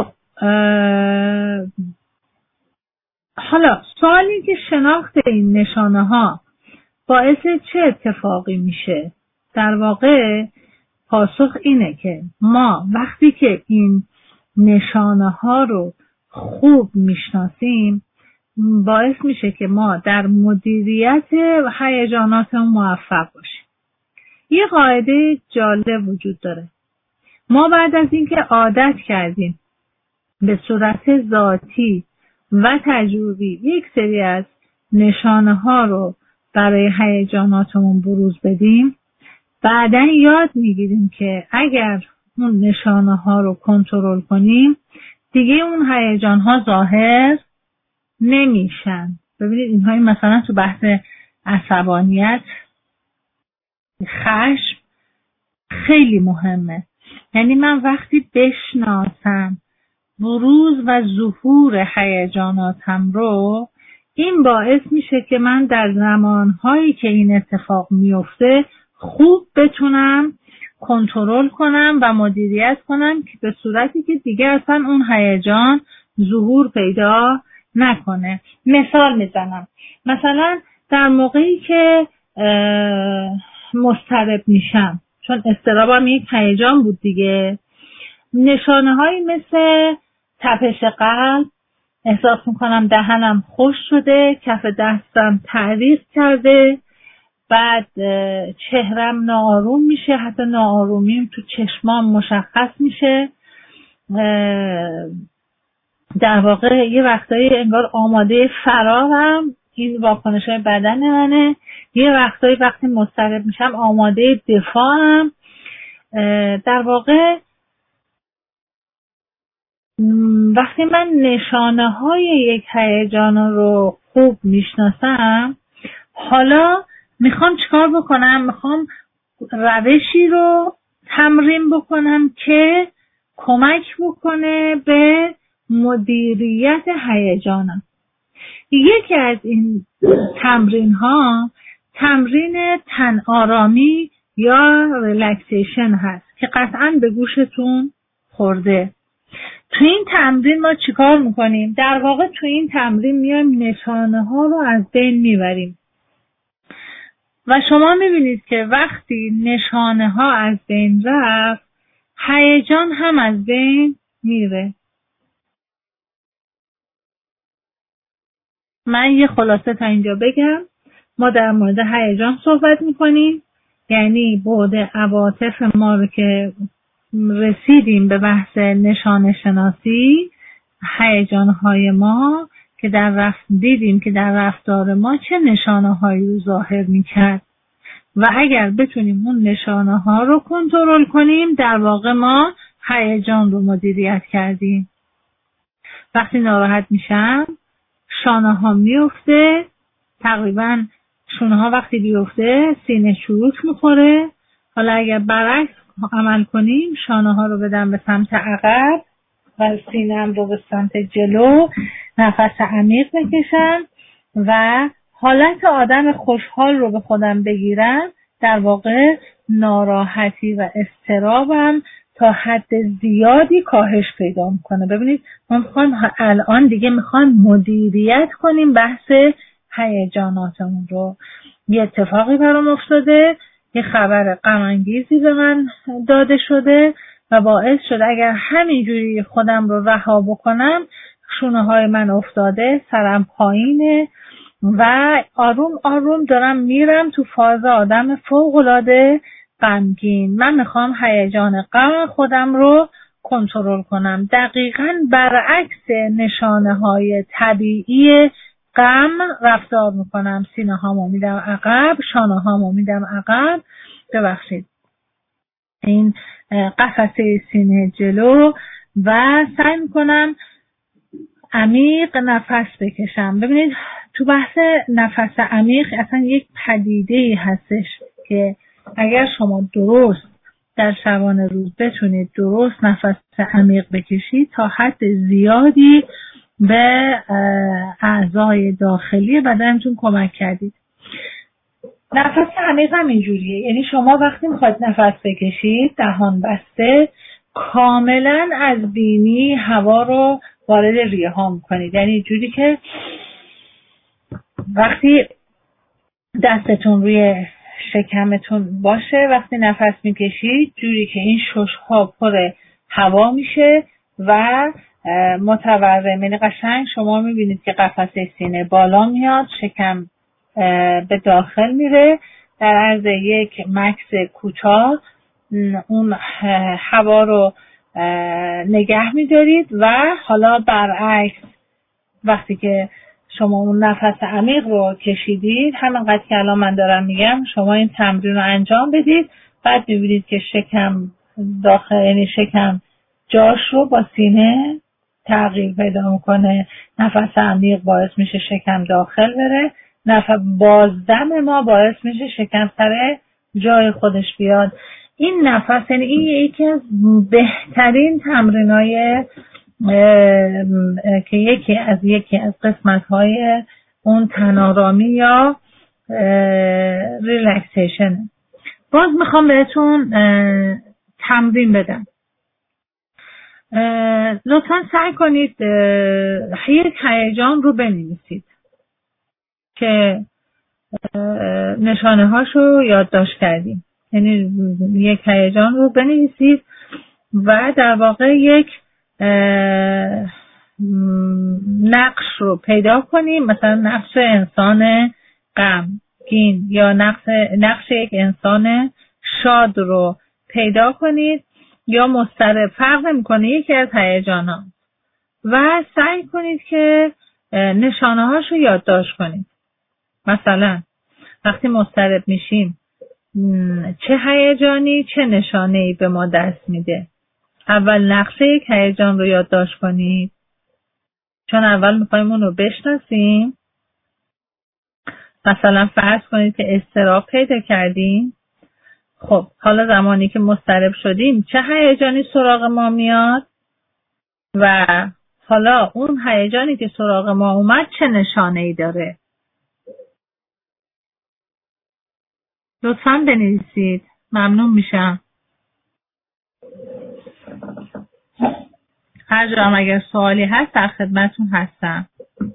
حالا سوالی که شناخت این نشانه ها باعث چه اتفاقی میشه؟ در واقع پاسخ اینه که ما وقتی که این نشانه ها رو خوب میشناسیم باعث میشه که ما در مدیریت هیجاناتمون موفق باشیم. یه قاعده جالب وجود داره. ما بعد از اینکه عادت کردیم به صورت ذاتی و تجربی یک سری از نشانه ها رو برای هیجاناتمون بروز بدیم، بعداً یاد میگیریم که اگر اون نشانه ها رو کنترل کنیم دیگه اون هیجان ها ظاهر نمیشن. ببینید اینهایی مثلا تو بحث عصبانیت، خشم خیلی مهمه. یعنی من وقتی بشناسم بروز و ظهور هیجاناتم رو، این باعث میشه که من در زمانهایی که این اتفاق میفته خوب بتونم کنترل کنم و مدیریت کنم که به صورتی که دیگه اصلا اون هیجان ظهور پیدا نکنه. مثال میزنم، مثلا در موقعی که مضطرب میشم، چون اضطرابم یک هیجان بود دیگه، نشانه هایی مثل تپش قلب، احساس میکنم دهنم خشک شده، کف دستم تعریق کرده، بعد چهرم ناآروم میشه، حتی ناآرومیم تو چشمام مشخص میشه. در واقع یه وقتایی انگار آماده فرارم، این واکنش‌های بدن منه. یه وقتایی وقتی مضطرب میشم آماده دفاعم. در واقع وقتی من نشانه های یک هیجان رو خوب میشناسم، حالا میخوام چیکار بکنم؟ میخوام روشی رو تمرین بکنم که کمک بکنه به مدیریت هیجانم. یکی از این تمرین ها تمرین تن آرامی یا ریلکسیشن هست که قطعاً به گوشتون خورده. تو این تمرین ما چیکار میکنیم؟ در واقع تو این تمرین میایم نشانه ها رو از بین میبریم و شما میبینید که وقتی نشانه ها از بین رفت هیجان هم از بین میره. من یه خلاصه تا اینجا بگم. ما در مورد هیجان صحبت میکنیم، یعنی بعد عواطف ما رو که رسیدیم به بحث نشانه شناسی هیجانهای ما که دیدیم که در رفتار ما چه نشانه هایی رو ظاهر میکرد و اگر بتونیم اون نشانه ها رو کنترل کنیم در واقع ما هیجان رو مدیریت کردیم. وقتی ناراحت میشم شانه ها میفته، تقریبا شونه ها وقتی بیفته سینه چروک میخوره. حالا اگر برعکس عمل کنیم شانه ها رو بدم به سمت عقب و سینه‌ام رو به سمت جلو، نفس عمیق بکشم و حالت آدم خوشحال رو به خودم بگیرم، در واقع ناراحتی و اضطرابم تا حد زیادی کاهش پیدا میکنه. ببینید ما الان دیگه میخوایم مدیریت کنیم بحث هیجاناتمون رو. یه اتفاقی برام افتاده، یه خبر غم انگیزی به من داده شده و باعث شده اگر همینجوری خودم رو رها بکنم شونه های من افتاده، سرم پایینه و آروم آروم دارم میرم تو فاز آدم فوق‌العاده غمگین. من میخوام هیجان غم خودم رو کنترل کنم. دقیقاً برعکس نشانه های طبیعی غم رفتار میکنم. سینه هامو میدم عقب، شانه هامو میدم عقب، ببخشید این قفسه سینه جلو و سعی میکنم عمیق نفس بکشم. ببینید تو بحث نفس عمیق اصلا یک پدیده‌ای هستش که اگر شما درست در شبانه روز بتونید درست نفس عمیق بکشید تا حد زیادی به اعضای داخلی بدنتون کمک کردید. نفس عمیق هم اینجوریه، یعنی شما وقتی میخواید نفس بکشید دهان بسته کاملا از بینی هوا رو وارد ریه ها میکنید، یعنی جوری که وقتی دستتون روی شکمتون باشه وقتی نفس میکشید جوری که این ششها پر هوا میشه و متورم، یعنی قشنگ شما میبینید که قفسه سینه بالا میاد، شکم به داخل میره، در عرض یک مکث کوتاه اون هوا رو نگه میدارید و حالا برعکس وقتی که شما اون نفس عمیق رو کشیدید همینقدر که الان من دارم میگم شما این تمرین رو انجام بدید، بعد میبینید که شکم داخل، یعنی شکم جاش رو با سینه تغییر پیدا میکنه. نفس عمیق باعث میشه شکم داخل بره، بازدم ما باعث میشه شکم سر جای خودش بیاد. این نفس یعنی این یکی از بهترین تمرینای که یکی از قسمت‌های اون تن‌آرامی یا ریلکسیشن. باز میخوام بهتون تمرین بدم. لطفاً سعی کنید یک هیجان رو بنویسید که نشانه هاشو یادداشت کردیم، یعنی یک هیجان رو بنویسید و در واقع یک نقش رو پیدا کنیم، مثلا نقش انسان غمگین یا نقش یک انسان شاد رو پیدا کنید یا مضطرب، فرق نمی‌کنه، یکی از هیجان‌ها، و سعی کنید که نشانه هاشو یادداشت کنید. مثلا وقتی مضطرب میشیم چه هیجانی چه نشانه‌ای به ما دست میده. اول نقشه یک هیجان رو یادداشت کنید، چون اول میخوایم اون رو بشناسیم. مثلا فرض کنید که اضطراب پیدا کردیم. خب حالا زمانی که مضطرب شدیم چه هیجانی سراغ ما میاد و حالا اون هیجانی که سراغ ما اومد چه نشانه‌ای داره. لطفاً بنویسید، ممنون میشم. هر جا هم اگر سوالی هست در خدمتون هستم.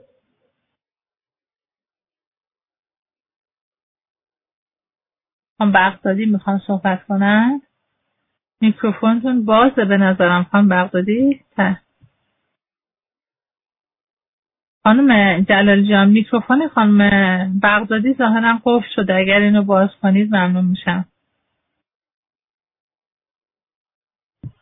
خانم بغدادی میخوان صحبت کنن؟ میکروفونتون بازه به نظرم خانم بغدادی. خانم جلال جان میکروفون خانم بغدادی ظاهرا قفل شده، اگر اینو باز کنید ممنون میشم.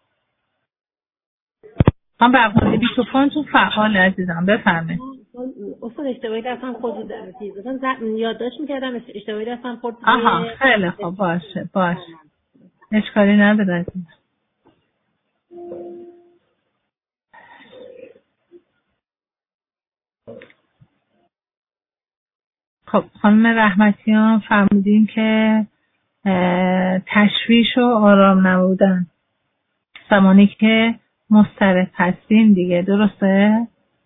من برخوردی بیتوفانتون فعال عزیزم، بفرمایید. اصلا اشتباهی دستم خود در چیز اصلا یادداشت میکردم اشتباهی دستم خود. آها خیلی خوب، باشه اشکالی نداره عزیزم. خب خانم رحمتیان فرمودین که تشویش و آرام نبودن زمانی که مضطرب هستین دیگه، درسته؟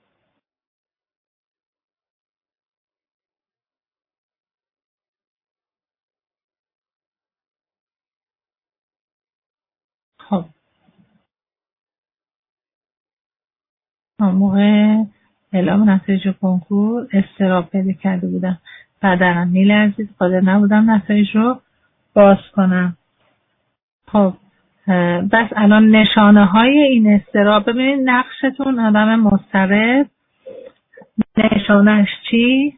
خب موقع اعلام نتایج کنکور اضطراب پیدا کرده بودم، بدنم میلرزید، قادر نبودم نتایج رو باز کنم. خب بس الان نشانه های این اضطراب، ببینید نقشتون آدم مضطرب، نشانهش چی؟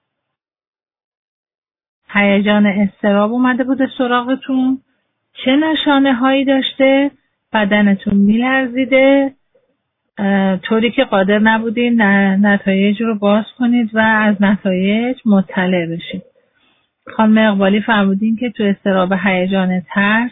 هیجان اضطراب اومده بوده سراغتون، چه نشانه هایی داشته؟ بدنتون میلرزیده طوری که قادر نبودین نتایج رو باز کنید و از نتایج مطلع بشید. خانم اقبالی فرمودین که تو اضطراب هیجان ترس،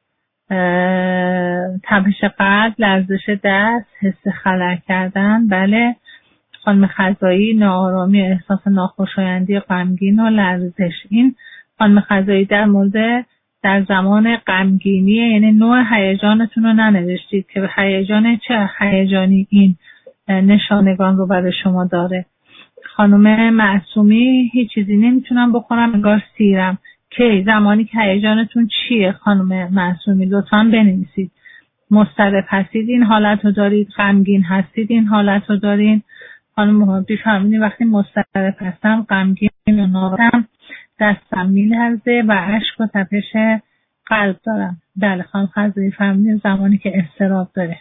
تپش قلب، لرزش دست، حس خلع کردن. بله. خانم خزایی ناآرامی، احساس ناخوشایندی، غمگین و لرزش. این خانم خزایی در مورد در زمان غمگینی، یعنی نوع هیجانتون رو ننوشتید که هیجان چه هیجانی این نشانگان رو برای شما داره. خانم معصومی هیچ چیزی نمیتونم بخورم انگار سیرم. کی؟ زمانی که هیجانتون چیه خانم معصومی؟ لطفاً بنویسید. مضطرب هستید این حالت رو دارید، غمگین هستید این حالت رو دارید. خانم محبی فرمودین وقتی مضطرب هستم، غمگین و ناراحتم، دستم میلرزه و اشک و تپش قلب دارم. بله. خانم خزایی فرمودین زمانی که اضطراب داره.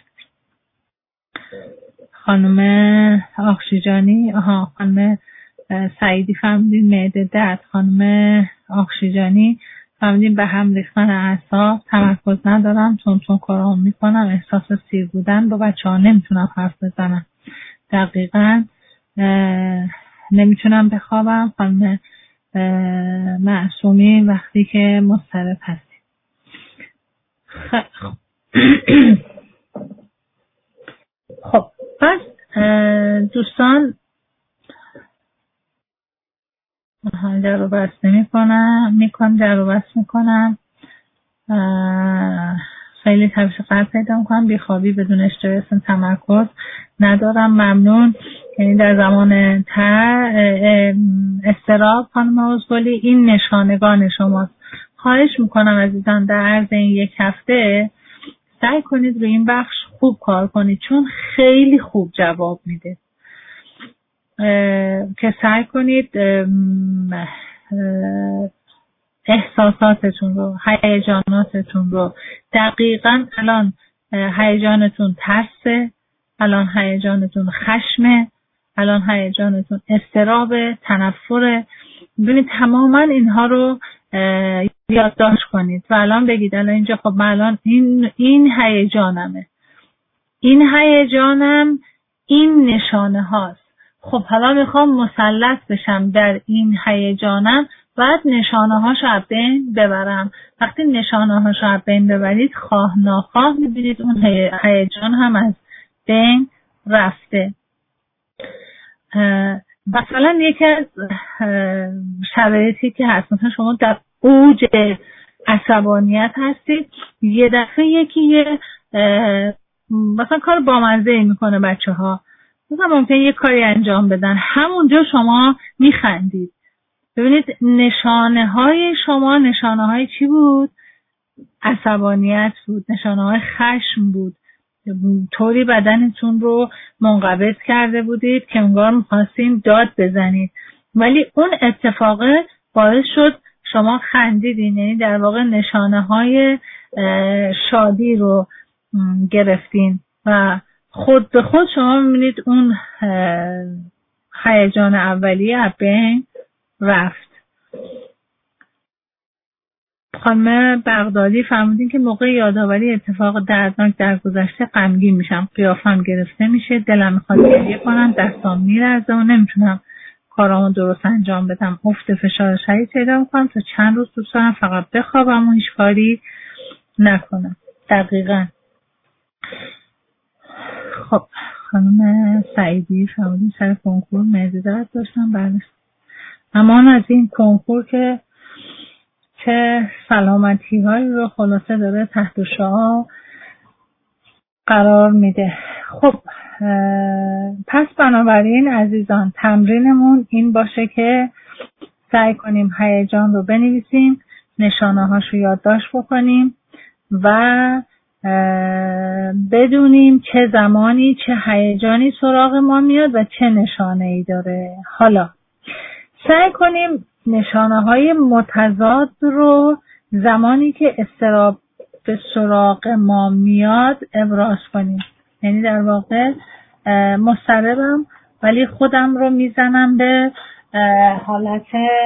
خانم آخشیجانی، خانم سعیدی فرمودین معده درد. خانم آخشیجانی فرمودین به هم ریختن اعصاب، تمرکز ندارم، تون کارام میکنم، احساس سیر بودن، با بچه‌ها نمیتونم حرف بزنم، دقیقاً نمیتونم بخوابم. خانم معصومی وقتی که مضطرب هستی. خب پس دوستان در رو بست میکنم خیلی تپش قلب پیدا میکنم، بیخوابی، بدون استرس، تمرکز ندارم، ممنون. یعنی در زمان اضطراب خانم اوزگلی این نشانگان شماست. خواهش میکنم عزیزان در عرض این یک هفته سعی کنید روی این بخش خوب کار کنید، چون خیلی خوب جواب میده. که سعی کنید احساساتتون رو، هیجاناتتون رو، دقیقاً الان هیجانتون ترسه، الان هیجانتون خشمه، الان هیجانتون اضطراب، تنفره، ببینید تماما اینها رو یادداشت کنید و الان بگید الان اینجا خب من الان این هیجانمه، این هیجانم این نشانه هاست. خب حالا میخوام مسلط بشم در این هیجانم، باید نشانه هاشو از بین ببرم. وقتی نشانه هاشو از بین ببرید خواه ناخواه میبینید اون هیجان هم از بین رفته. مثلا یکی از شرایطی که هست، مثلا شما در اوج عصبانیت هستید، یه دفعه یکی مثلا کار بامزه‌ای میکنه، بچه ها مثلا ممکنه یه کاری انجام بدن، همونجا شما میخندید. ببینید نشانه های شما نشانه های چی بود؟ عصبانیت بود، نشانه های خشم بود، طوری بدنتون رو منقبض کرده بودید که انگار میخواستین داد بزنید، ولی اون اتفاق باعث شد شما خندیدین. یعنی در واقع نشانه های شادی رو گرفتین و خود به خود شما میبینید اون هیجان اولیه از بین رفت. خانم بغدادی فرمودین که موقع یادآوری اتفاق دردناک در گذشته غمگین میشم، قیافم گرفته میشه، دلم میخواد گریه کنم، دستام میلرزه و نمیتونم کارامو درست انجام بدم. افت فشار شدید پیدا میکنم. تا چند روز دوست دارم فقط بخوابم و هیچ کاری نکنم. دقیقاً. خب خانم سعیدی فرمودین سر کنکور معده درد داشتم. بله، اما از این کنکور که چه سلامتی هایی رو خلاصه داره تحت شعاع قرار میده. خب پس بنابراین عزیزان تمرینمون این باشه که سعی کنیم هیجان رو بنویسیم، نشانه هاش رو یادداشت بکنیم و بدونیم چه زمانی چه هیجانی سراغ ما میاد و چه نشانه ای داره. حالا سعی کنیم نشانه های متضاد رو زمانی که اضطراب به سراغ ما میاد ابراز کنیم. یعنی در واقع مضطربم ولی خودم رو میزنم به حالت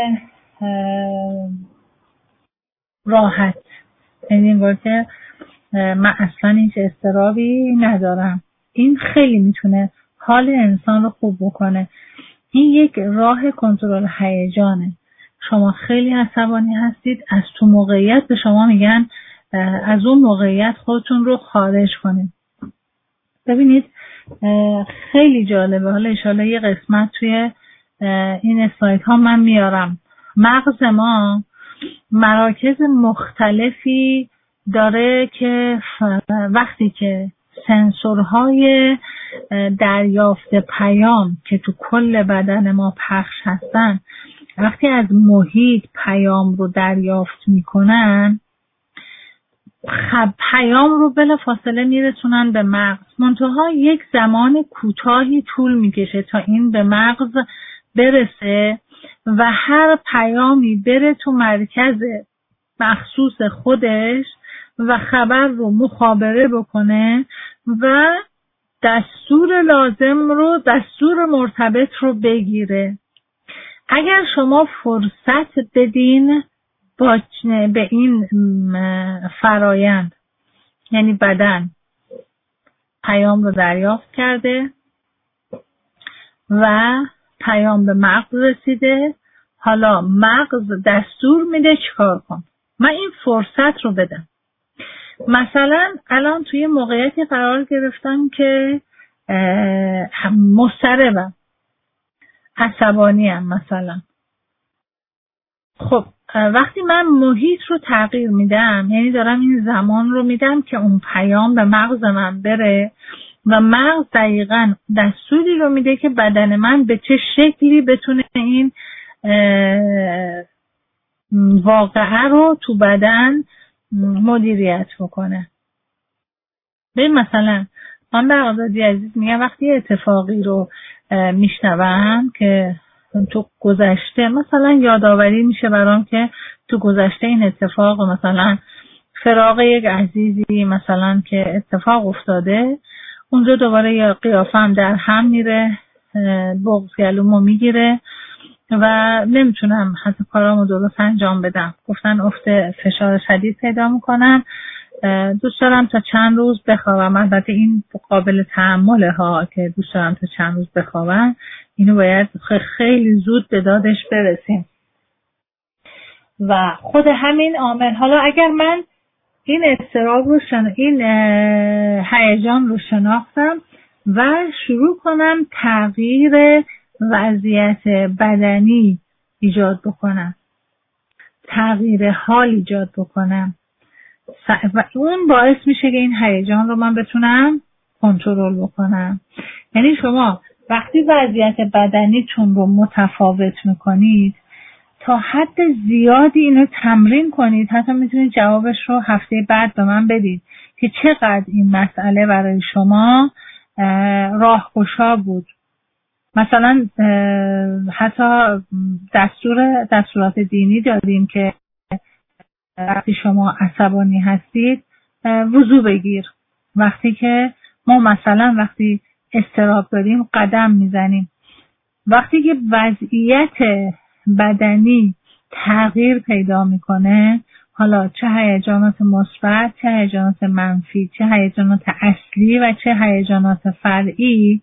راحت، یعنی انگار که من اصلا هیچ اضطرابی ندارم. این خیلی میتونه حال انسان رو خوب بکنه. این یک راه کنترل هیجانه. شما خیلی عصبانی هستید، از تو موقعیت به شما میگن از اون موقعیت خودتون رو خارج کنید. ببینید خیلی جالبه. حالا انشالله یه قسمت توی این اسلاید ها من میارم. مغز ما مراکز مختلفی داره که وقتی که سنسورهای دریافت پیام که تو کل بدن ما پخش هستن وقتی از محیط پیام رو دریافت میکنن پیام رو بلافاصله میرسونن به مغز. منتها یک زمان کوتاهی طول میکشه تا این به مغز برسه و هر پیامی بره تو مرکز مخصوص خودش و خبر رو مخابره بکنه و دستور لازم رو، دستور مرتبط رو بگیره. اگر شما فرصت بدین به این فرایند، یعنی بدن پیام رو دریافت کرده و پیام به مغز رسیده، حالا مغز دستور میده چیکار کن. من این فرصت رو بدم. مثلا الان توی موقعیتی قرار گرفتم که مضطربم، عصبانیم مثلا. خب وقتی من محیط رو تغییر میدم، یعنی دارم این زمان رو میدم که اون پیام به مغز من بره و مغز دقیقاً دستوری رو میده که بدن من به چه شکلی بتونه این واقعه رو تو بدن مدیریت بکنه. ببین مثلا من بغدادی عزیز میگم وقتی اتفاقی رو میشنوم که تو گذشته مثلا یادآوری میشه برام که تو گذشته این اتفاق مثلا فراق یک عزیزی مثلا که اتفاق افتاده، اونجا دوباره یا قیافم در هم میره، بغض گلومو میگیره و نمیتونم حتی کارامو درست انجام بدم. گفتن افت فشار شدید پیدا میکنم، دوست دارم تا چند روز بخوابم. البته این قابل تحمله ها که دوست دارم تا چند روز بخوابم، اینو باید خیلی زود به دادش برسیم و خود همین عامل. حالا اگر من این اضطراب رو این هیجان رو شناختم و شروع کنم تغییر وضعیت بدنی ایجاد بکنم، تغییر حال ایجاد بکنم و اون باعث میشه که این هیجان رو من بتونم کنترل بکنم. یعنی شما وقتی وضعیت بدنیتون رو متفاوت میکنید تا حد زیادی اینو تمرین کنید، حتی میتونید جوابش رو هفته بعد به من بدید که چقدر این مسئله برای شما راهگشا بود. مثلا حتی دستورات دینی داریم که وقتی شما عصبانی هستید وضو بگیر. وقتی که ما مثلا وقتی اضطراب داریم قدم میزنیم. وقتی که وضعیت بدنی تغییر پیدا میکنه، حالا چه هیجانات مثبت، چه هیجانات منفی، چه هیجانات اصلی و چه هیجانات فرعی،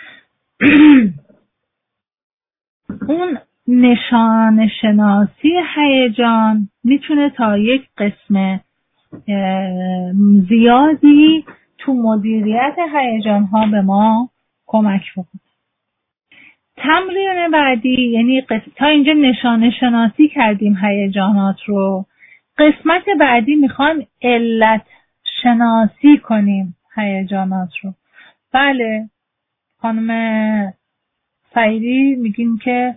اون نشان شناسی هیجان میتونه تا یک قسم زیادی تو مدیریت هیجان ها به ما کمک بکنه. تمرین بعدی، یعنی تا اینجا نشان شناسی کردیم هیجانات رو، قسمت بعدی میخوایم علت شناسی کنیم هیجانات رو. بله خانم سعیدی میگیم که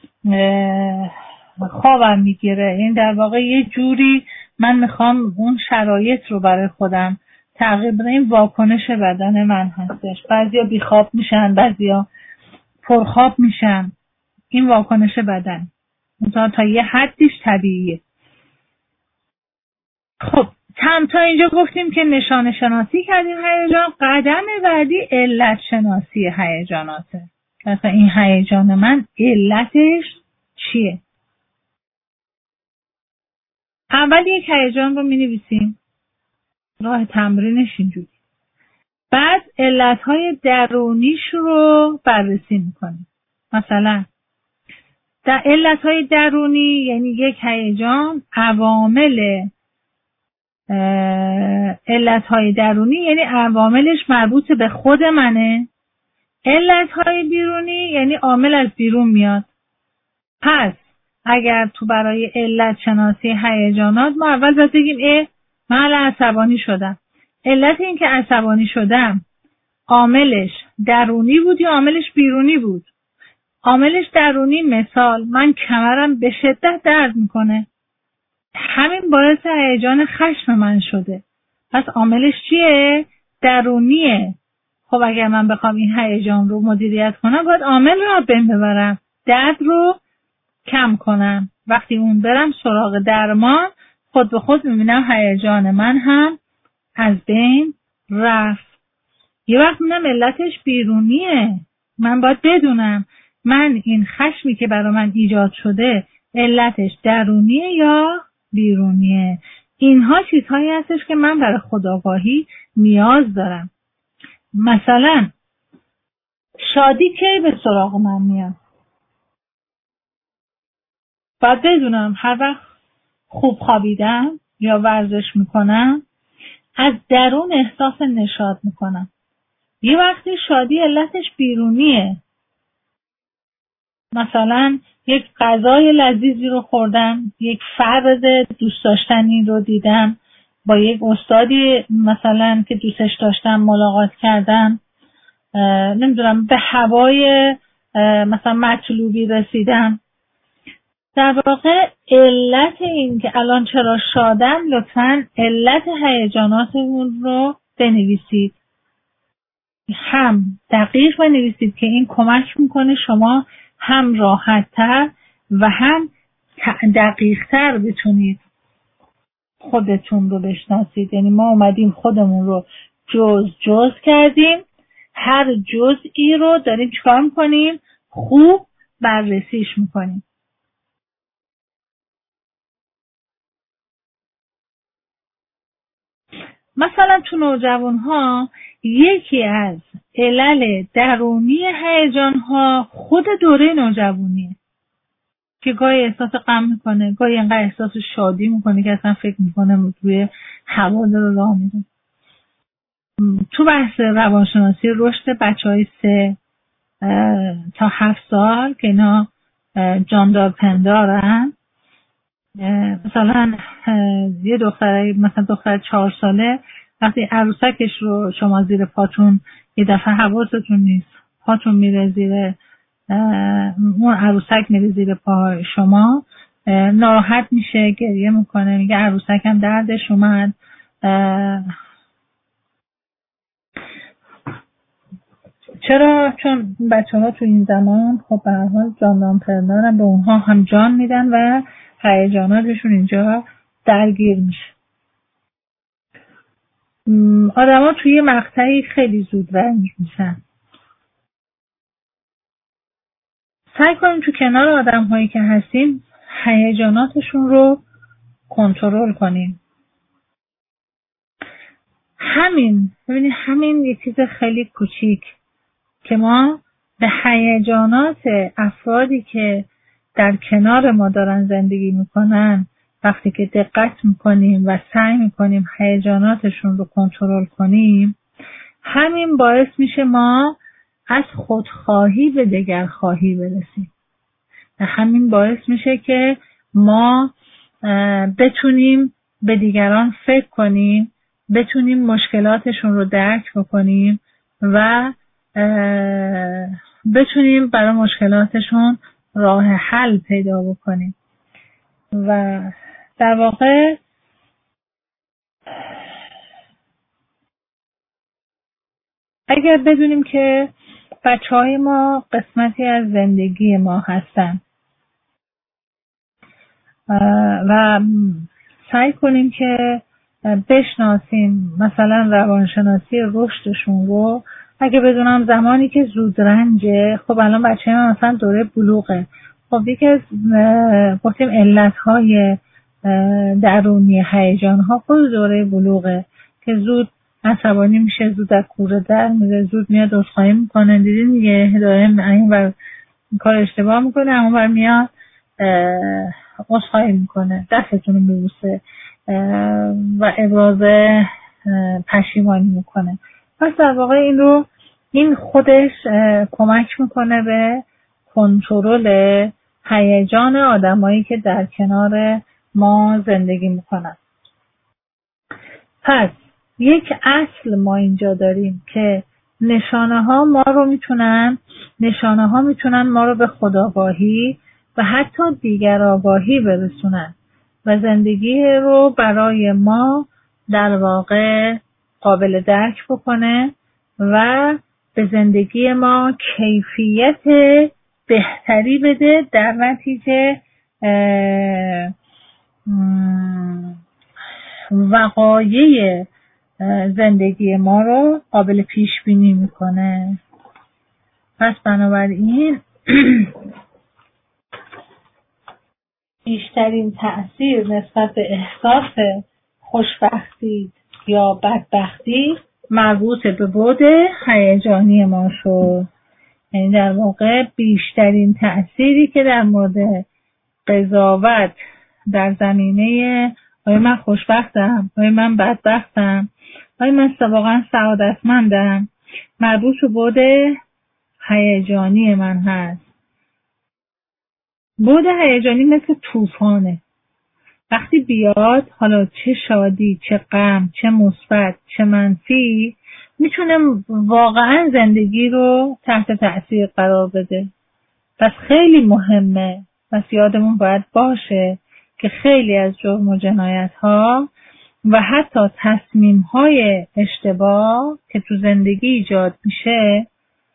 خوابم میگیره، این در واقع یه جوری من میخوام اون شرایط رو برای خودم تغییر بدم، این واکنش بدن من هستش. بعضیا بیخواب میشن، بعضیا پرخواب میشن، این واکنش بدن تا یه حدیش طبیعیه. خب تا اینجا گفتیم که نشان شناسی کردیم هیجان. قدم بعدی علت شناسی هیجاناته. مثلا این هیجان من علتش چیه؟ اول یک هیجان رو می‌نویسیم، راه تمرینش اینجوری. بعد علتهای درونیش رو بررسی میکنیم. مثلا در علتهای درونی یعنی یک هیجان، عوامل علتهای درونی یعنی عواملش مربوط به خود منه. علتهای بیرونی یعنی عامل از بیرون میاد. پس اگر تو برای علت شناسی هیجانات ما اول باید بگیم من الان عصبانی شدم. علت این که عصبانی شدم عاملش درونی بود یا عاملش بیرونی بود؟ عاملش درونی، مثال من کمرم به شدت درد میکنه، همین باعث هیجان خشم من شده. پس عاملش چیه؟ درونیه. خب اگر من بخوام این هیجان رو مدیریت کنم باید عامل رو بین ببرم، درد رو کم کنم. وقتی اون برم سراغ درمان خود به خود میبینم هیجان من هم از بین رفت. یه وقت میبینم علتش بیرونیه، من باید بدونم من این خشمی که برای من ایجاد شده علتش درونیه یا بیرونیه. اینها چیزهایی هستش که من برای خودآگاهی نیاز دارم. مثلا شادی کی به سراغ من میاد؟ باید بدونم هر وقت خوب خوابیدم یا ورزش میکنم از درون احساس نشاط میکنم. یه وقتی شادی علتش بیرونیه، مثلا یک غذای لذیذی رو خوردم، یک فرد دوست داشتنی رو دیدم، با یک استادی مثلا که دوستش داشتم ملاقات کردم، نمیدونم به هوای مثلا مطلوبی رسیدم. در واقع علت این که الان چرا شادم، لطفاً علت هیجاناتمون رو بنویسید، هم دقیق بنویسید که این کمک میکنه شما هم راحت‌تر و هم دقیق‌تر بتونید خودتون رو بشناسید. یعنی ما اومدیم خودمون رو جز کردیم، هر جزئی رو داریم چیکار میکنیم؟ خوب بررسیش میکنیم. مثلا تو نوجوان‌ها یکی از علل درونی هیجان‌ها خود دوره نوجوانیه که گاهی احساس غم میکنه، گاهی انقدر احساس شادی میکنه که اصلا فکر میکنه روی هوا داره راه میره. تو بحث روانشناسی رشد بچه‌های 3 تا 7 سال که اینا جاندارپندارن، مثلا یه دختر 4 ساله وقتی عروسکش رو شما زیر پاتون یه دفعه حواستون نیست، پاتون میره زیر اون عروسک میره زیر پای شما، ناراحت میشه، گریه میکنه، میگه عروسکم دردش اومد. چرا؟ چون بچه‌ها تو این زمان خب به هر حال جاندارپندارن، به اونها هم جان میدن و هیجاناتشون اینجا درگیر میشه. آدما توی مقطعی خیلی زود رنج میشن. سعی کنیم تو کنار آدم‌هایی که هستیم هیجاناتشون رو کنترل کنیم. ببینید همین یه چیز خیلی کوچیک که ما به هیجانات افرادی که در کنار ما دارن زندگی میکنن وقتی که دقت میکنیم و سعی میکنیم هیجاناتشون رو کنترل کنیم، همین باعث میشه ما از خودخواهی به دگرخواهی برسیم و همین باعث میشه که ما بتونیم به دیگران فکر کنیم، بتونیم مشکلاتشون رو درک بکنیم و بتونیم برای مشکلاتشون راه حل پیدا بکنیم. و در واقع اگر بدونیم که بچه‌های ما قسمتی از زندگی ما هستن و سعی کنیم که بشناسیم مثلا روانشناسی رشدشون رو، اگه بدونم زمانی که زودرنجه، خب الان بچه من مثلا دوره بلوغه، خب یکی از گفتیم علتهای درونی هیجان‌ها خود دوره بلوغه که زود عصبانی میشه، زود از کوره در میره، زود میاد عذرخواهی میکنه. دیدین دیگه دائم این بر کار اشتباه میکنه اما بر میاد عذرخواهی میکنه، دستتون رو میبوسه و ابراز پشیمانی میکنه. پس در واقع این خودش کمک میکنه به کنترل هیجان آدمایی که در کنار ما زندگی میکنن. پس یک اصل ما اینجا داریم که نشانه ها میتونن ما رو به خودآگاهی و حتی دیگر آگاهی برسونن و زندگی رو برای ما در واقع قابل درک بکنه و به زندگی ما کیفیت بهتری بده، در نتیجه وقایع زندگی ما رو قابل پیش بینی میکنه. پس بنابراین بیشترین تأثیر نسبت به احساس خوشبختی یا بدبختی مربوط به بعد هیجانی ما شد. یعنی در واقع بیشترین تأثیری که در مورد قضاوت در زمینه آیا من خوشبختم، آیا من بدبختم، آیا من واقعا سعادتمندم، مربوط به بعد هیجانی من هست. بعد هیجانی مثل طوفانه، وقتی بیاد حالا چه شادی، چه غم، چه مثبت، چه منفی، میتونه واقعا زندگی رو تحت تأثیر قرار بده. پس خیلی مهمه، پس یادمون باید باشه که خیلی از جرم و جنایت ها و حتی تصمیم های اشتباه که تو زندگی ایجاد میشه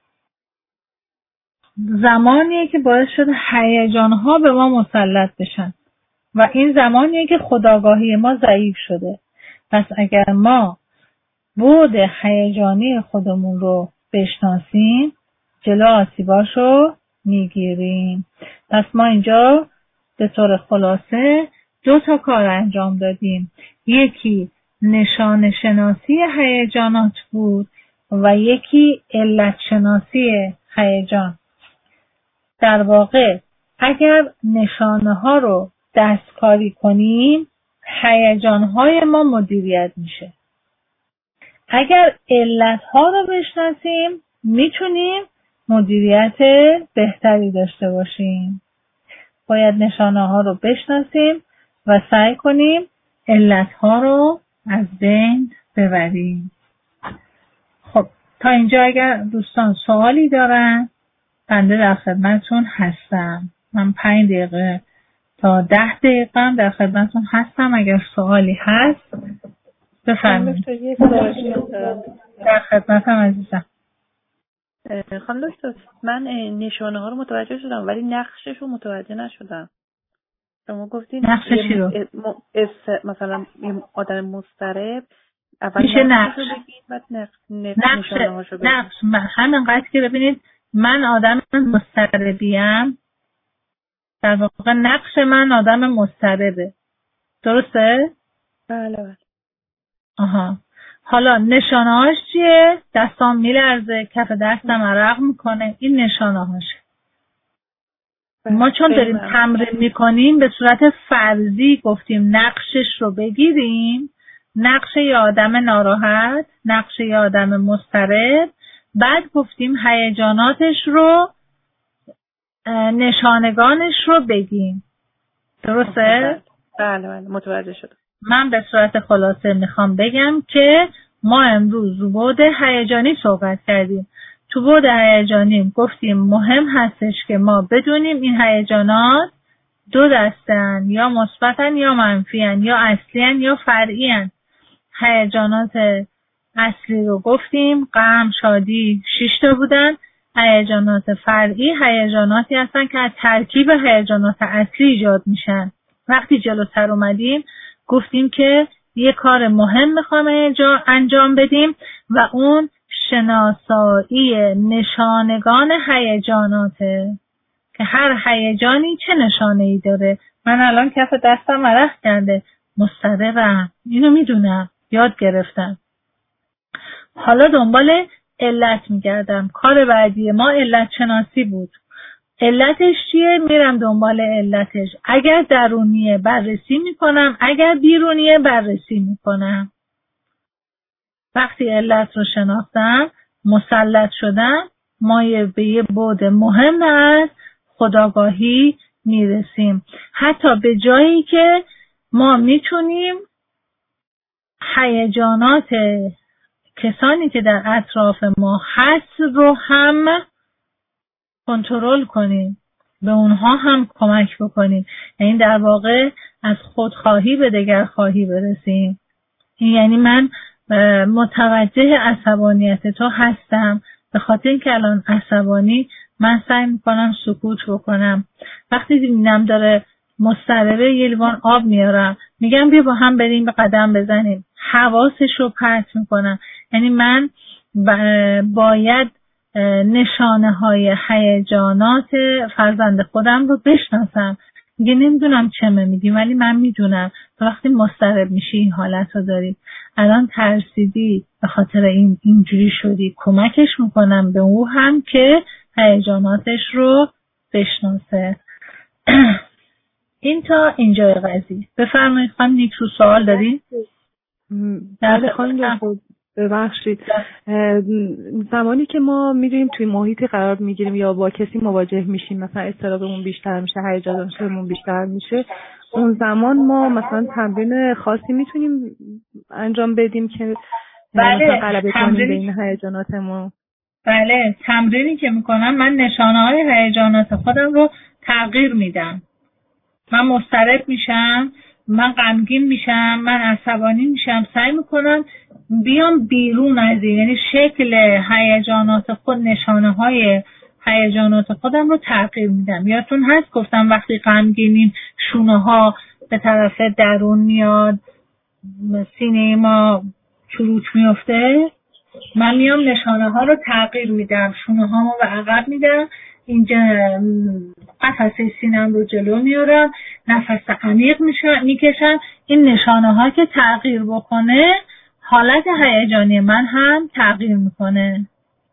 زمانیه که باعث شده هیجان ها به ما مسلط بشن و این زمانیه که خودآگاهی ما ضعیف شده. پس اگر ما بعد هیجانی خودمون رو بشناسیم جلو آسیباشو میگیریم. پس ما اینجا به طور خلاصه 2 کار انجام دادیم. یکی نشان شناسی هیجانات بود و یکی علت شناسی هیجان. در واقع اگر نشانه ها رو دستکاری کنیم هیجان های ما مدیریت میشه. اگر علت ها رو بشناسیم میتونیم مدیریت بهتری داشته باشیم. باید نشانه ها رو بشناسیم و سعی کنیم علت ها رو از بین ببریم. خب تا اینجا اگر دوستان سوالی دارن بنده در خدمتون هستم. من 5 دقیقه تا 10 دقیقه در خدمتون هستم. اگر سوالی هست بفرمایید. در خدمتم عزیزم. خانم دکتر من نشانه ها رو متوجه شدم ولی نقشش رو متوجه نشدم. شما گفتین نقشش رو مثلا آدم مضطرب اول میشه نقش همینقدر که ببینید من آدم مضطربیم، در واقع نقش من آدم مضطربه. درسته؟ بله. آها. حالا نشانه‌هاش چیه؟ دستام میلرزه، کف دستم عرق میکنه، این نشانه‌هاشه. ما چون داریم تمرین میکنیم به صورت فرضی گفتیم نقشش رو بگیریم، نقش یه آدم ناراحت، نقش یه آدم مضطرب، بعد گفتیم هیجاناتش رو، نشانگانش رو بگیم. درسته؟ بله متوجه شدم. من به صورت خلاصه میخوام بگم که ما امروز رو بعد هیجانی صحبت کردیم. تو بعد هیجانی گفتیم مهم هستش که ما بدونیم این هیجانات دو دستن، یا مثبتن یا منفیان، یا اصلیان یا فرعیان. هیجانات اصلی رو گفتیم غم، شادی 6 تا بودن. هیجانات فرعی هیجاناتی هستن که از ترکیب هیجانات اصلی ایجاد میشن. وقتی جلوتر اومدیم گفتیم که یه کار مهم میخوام انجام بدیم و اون شناسایی نشانگان هیجاناته که هر هیجانی چه نشانه‌ای داره. من الان کف دستم عرق کرده، مضطربم، اینو میدونم، یاد گرفتم. حالا دنبال علت میگردم. کار بعدی ما علت شناسی بود. علتش چیه؟ میرم دنبال علتش. اگر درونیه بررسی میکنم، اگر بیرونیه بررسی میکنم. وقتی علت رو شناختم، مسلط شدم، ما به یه بعد مهم از خودآگاهی میرسیم. حتی به جایی که ما میتونیم هیجانات کسانی که در اطراف ما هست رو هم کنترل کنیم، به اونها هم کمک بکنیم. یعنی در واقع از خودخواهی به دگرخواهی برسیم. یعنی من متوجه عصبانیت تو هستم، به خاطر اینکه الان عصبانی، من سعی میکنم سکوت بکنم. وقتی دیدم داره مضطربه یه لیوان آب میارم، میگم بیا با هم بریم به قدم بزنیم، حواسش رو پرت میکنم. یعنی من باید نشانه های هیجانات فرزند خودم رو بشناسم. میگه نمیدونم چه میگی ولی من میدونم تو وقتی مضطرب میشی این حالت رو داری، الان ترسیدی به خاطر اینجوری شدی، کمکش میکنم به او هم که هیجاناتش رو بشناسه. این تا اینجای قضیه. بفرمایید خانم نیکسو، سوال داری؟ بله خانم دکتر، ببخشید. زمانی که ما میریم توی محیطی قرار میگیریم یا با کسی مواجه میشیم، مثلا اضطرابمون بیشتر میشه، هیجاناتمون بیشتر میشه، اون زمان ما مثلا تمرین خاصی میتونیم انجام بدیم که مثلا غلبه کنیم به این هیجاناتمون؟ بله، تمرینی که میکنم من نشانه‌های هیجانات خودم رو تغییر میدم. من مضطرب میشم، من غمگین میشم، من عصبانی میشم، سعی میکنم بیام بیرون از این، یعنی شکل هیجانات خود، نشانه های هیجانات خودم رو تغییر میدم. یادتون هست گفتم وقتی غمگینیم شونه ها به طرف درون میاد، سینه ما چروک میفته. من میام نشانه ها رو تغییر میدم، شونه هامو به عقب میدم، اینجا قفسه سینم رو جلو میارم، نفس عمیق میکشم. این نشانه ها که تغییر بکنه حالت هیجانی من هم تغییر میکنه.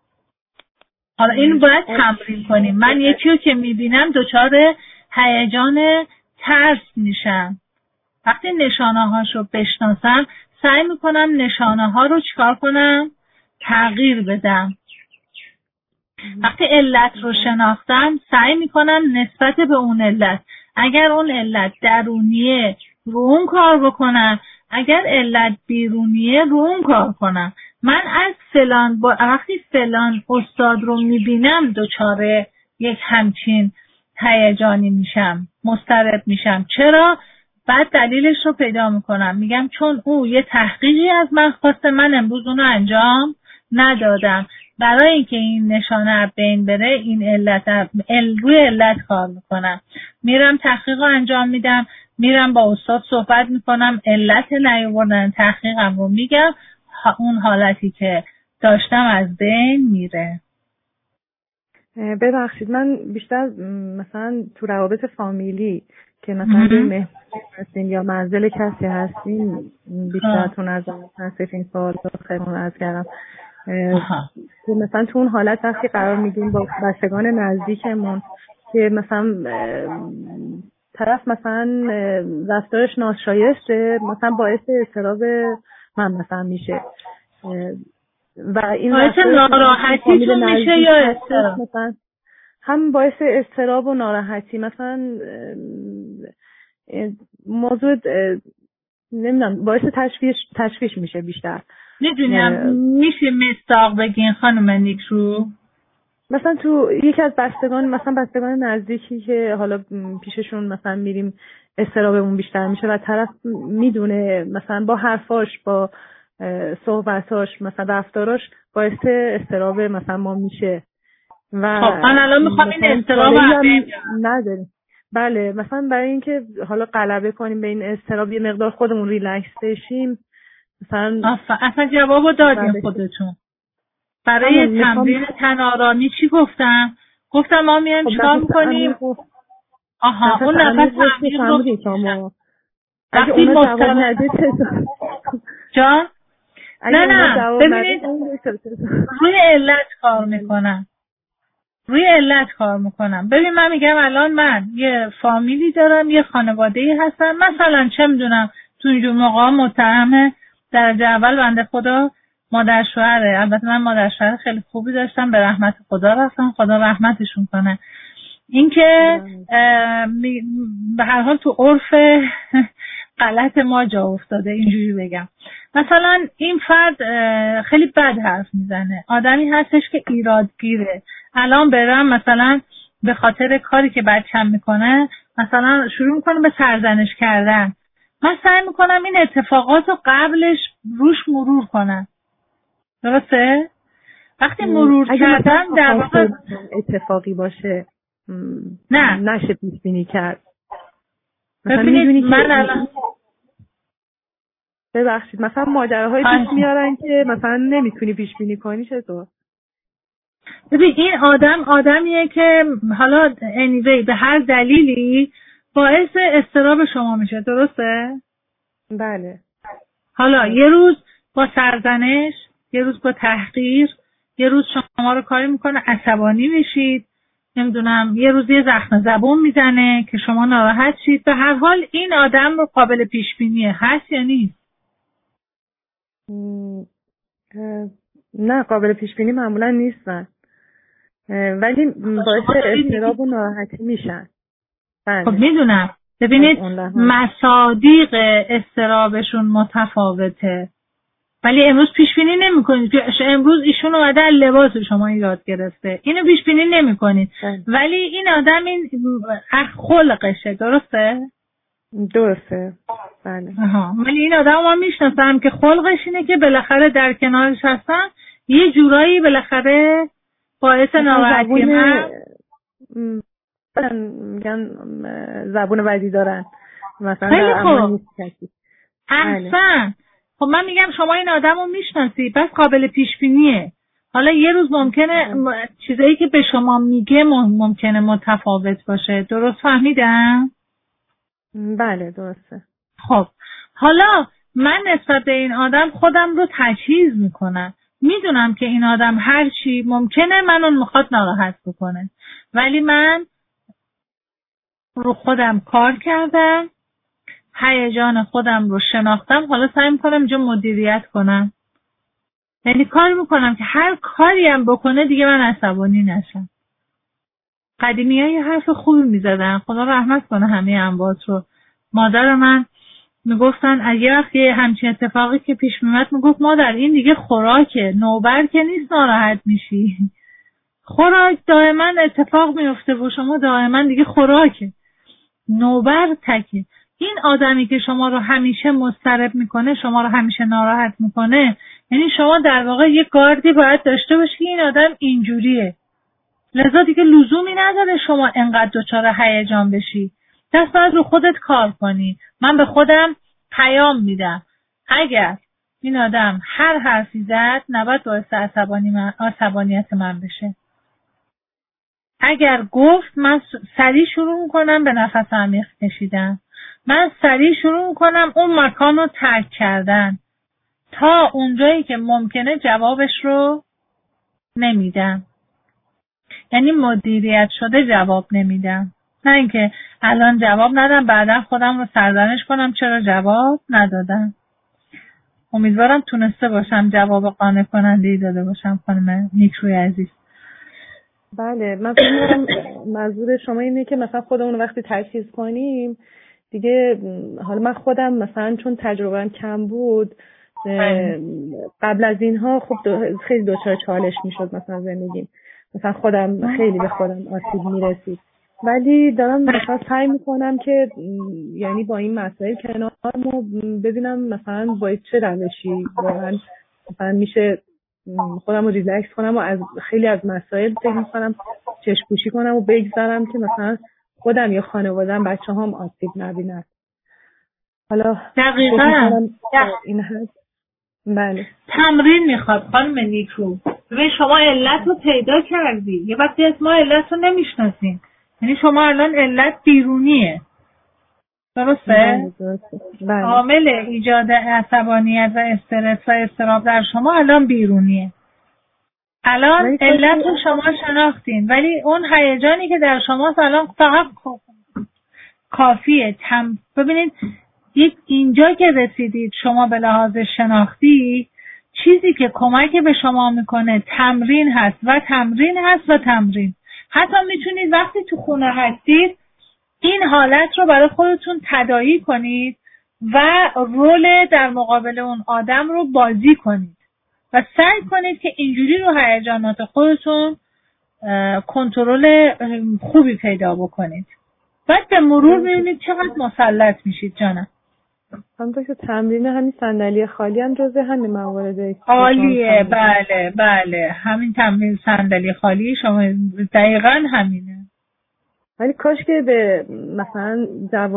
حالا این باید تمرین کنیم. من یکی رو که میبینم دچار هیجان ترس میشم، وقتی نشانه هاشو بشناسم سعی میکنم نشانه ها رو چیکار کنم؟ تغییر بدم. وقتی علت رو شناختم سعی میکنم نسبت به اون علت، اگر اون علت درونیه رو اون کار بکنم، اگر علت بیرونیه رو اون کار کنم. من از فلان وقتی فلان استاد رو میبینم دچار یک همچین هیجانی میشم، مضطرب میشم. چرا؟ بعد دلیلش رو پیدا میکنم، میگم چون او یه تحقیقی از من خواسته، من امروز اونو انجام ندادم. برای اینکه این نشانه بین بره، این روی علت کار میکنم، میرم تحقیق رو انجام میدم، میرم با استاد صحبت میکنم، علت نیاوردن تحقیقم رو میگم، اون حالتی که داشتم از بین میره. ببخشید، من بیشتر مثلا تو روابط فامیلی که مثلا روی مهمون هستین یا منزل کسی هستین بیشترتون از متاسف این سوال رو خیلی از کردم که مثلا تو اون حالت وقتی قرار میگیم با بستگان نزدیکمون که مثلا طرف مثلا رفتارش ناشایسته مثلا باعث اضطراب من مثلا میشه و این باعث ناراحتیتون میشه یا اضطراب؟ مثلا هم باعث اضطراب و ناراحتی مثلا موضوع نمیدونم باعث تشویش میشه بیشتر. میدونم میشه مستاق بگین خانم نیکرو؟ مثلا تو یکی از بستگان نزدیکی که حالا پیششون مثلا میریم اضطرابمون بیشتر میشه و طرف میدونه مثلا با حرفاش با صحبتاش مثلا رفتاراش باعث اضطراب مثلا ما میشه و خب من الان میخوام این اضطراب نداریم. بله مثلا برای اینکه حالا غلبه کنیم به این اضطراب یه مقدار خودمون ریلکس بشیم مثلا اصلا جوابو دادین خودتون. برای تمرین تن آرامی چی گفتم ما میایم چیکار میکنیم؟ اون نفس تمرین رو وقتی مستقیم جان نه ببینید روی علت کار میکنم. ببین من میگم الان من یه فامیلی دارم یه خانواده‌ای هستم مثلا چه میدونم تو اینجور موقع متهم درجه اول بنده خدا مادر شوهره. البته من مادر شوهر خیلی خوبی داشتم به رحمت خدا رفتم خدا رحمتشون کنه. این که به هر حال تو عرف غلط ما جا افتاده اینجوری بگم. مثلا این فرد خیلی بد حرف میزنه آدمی هستش که ایرادگیره. الان برم مثلا به خاطر کاری که بچم میکنه مثلا شروع میکنه به سرزنش کردن. من سعی میکنم این اتفاقات رو قبلش روش مرور کنم. درسته؟ وقتی مرور کردم در واقع اتفاقی باشه نشه پیش بینی کرد. ببینید من الان ببخشید مثلا ماجراهای پیش میارن که مثلا نمیتونی پیش بینی کنی. چطور؟ ببین این آدمیه که حالا anyway به هر دلیلی باعث اضطراب شما میشه. درسته؟ بله. حالا یه روز با سرزنش، یه روز با تحقیر، یه روز شما رو کاری میکنه عصبانی بشید، نمیدونم یه روز یه زخم زبون میزنه که شما ناراحت شید. به هر حال این آدم رو قابل پیش بینیه. هست یا نیست؟ نه قابل پیش بینی معمولا نیستن ولی باعث اضطراب و ناراحتی میشن. خب میدونم. ببینید مصادیق اضطرابشون متفاوته ولی امروز پیش بینی نمی‌کنید. امروز ایشون اومده لباس شما یاد گرفته اینو پیش بینی نمی‌کنید ولی این آدم این خلقشه. درسته؟ درسته. بله. ولی این آدم ما میشناسم که خلقش اینه که بالاخره در کنارش هستن یه جورایی بالاخره باعث ناراحتی من میگن زبون بدی دارن مثلا. خیلی خوب. احسن. خب من میگم شما این آدم رو میشناسی پس قابل پیش بینیه. حالا یه روز ممکنه چیزایی که به شما میگه ممکنه متفاوت باشه. درست فهمیدم؟ بله درسته. خب حالا من نسبت به این آدم خودم رو تجهیز میکنم. میدونم که این آدم هر چی ممکنه منو میخواد ناراحت بکنه ولی من رو خودم کار کردم، هیجان خودم رو شناختم، حالا سعی میکنم اینجا مدیریت کنم. یعنی کار میکنم که هر کاری هم بکنه دیگه من عصبانی نشم. قدیمی ها یه حرف خوبی میزدن خدا رحمت کنه همه اموات رو. مادر من میگفتن اگه وقت یه همچین اتفاقی که پیش میمد میگفت مادر این دیگه خوراکه نوبر که نیست ناراحت میشی. خوراک دائما اتفاق میفته و شما دائما دیگه خوراکه نوبر تکه. این آدمی که شما رو همیشه مضطرب میکنه شما رو همیشه ناراحت میکنه یعنی شما در واقع یه گاردی باید داشته باشی که این آدم اینجوریه لذا دیگه لزومی نداره شما انقدر دچار هیجان بشی. دست باید رو خودت کار کنی. من به خودم پیام میدم اگر این آدم هر حرفی زد نباید باعث عصبانیت من بشه. اگر گفت من سریع شروع میکنم به نفس عمیق کشیدن، من سریع شروع میکنم اون مکان رو ترک کردن تا اونجایی که ممکنه جوابش رو نمیدم. یعنی مدیریت شده جواب نمیدم، نه اینکه الان جواب ندم بعدا خودم رو سرزنش کنم چرا جواب ندادم. امیدوارم تونسته باشم جواب قانع کننده‌ای داده باشم خانم نیکروی عزیز. بله، من فکر می‌کنم منظور شما اینه که مثلا خودمون وقتی ترکیز کنیم دیگه، حالا من خودم مثلا چون تجربه‌ام کم بود قبل از اینها خب خیلی دچار چالش میشد مثلا زندگیم، مثلا خودم خیلی به خودم آسیب میرسید، ولی دارم مثلا سعی میکنم که یعنی با این مسائل کنارمو ببینم مثلا با چه روشی واقعا مثلا میشه خودم رو ریلکس کنم و از خیلی از مسائل فکر میکنم چشم‌پوشی کنم و بگذارم که مثلا خودم یا خانواده‌ام بچه‌هام آسیب نبینن. حالا دقیقاً این هست. بله. تمرین میخواد خانم نیکرو. ببین شما علت رو پیدا کردی، یه وقتی از ما علت رو نمیشناسیم، یعنی شما الان علت بیرونیه، درسته؟ بله. عامل ایجاد عصبانیت و استرس و اضطراب در شما الان بیرونیه. الان علت رو شما شناختین، ولی اون هیجانی که در شماست الان فقط کافیه. ببینید اینجا که رسیدید شما به لحاظ شناختی، چیزی که کمک به شما میکنه تمرین هست و تمرین هست و تمرین. حتی میتونید وقتی تو خونه هستید این حالت رو برای خودتون تداعی کنید و رول در مقابل اون آدم رو بازی کنید و سعی کنید که اینجوری رو هیجانات خودتون کنترل خوبی پیدا بکنید. بعد به مرور میبینید چقدر مسلط میشید جانم. همونطور که تمرین همین صندلی خالی هم جزء همین موارده عالیه. بله بله، همین تمرین صندلی خالی شما دقیقاً همینه. ولی کاش که به مثلا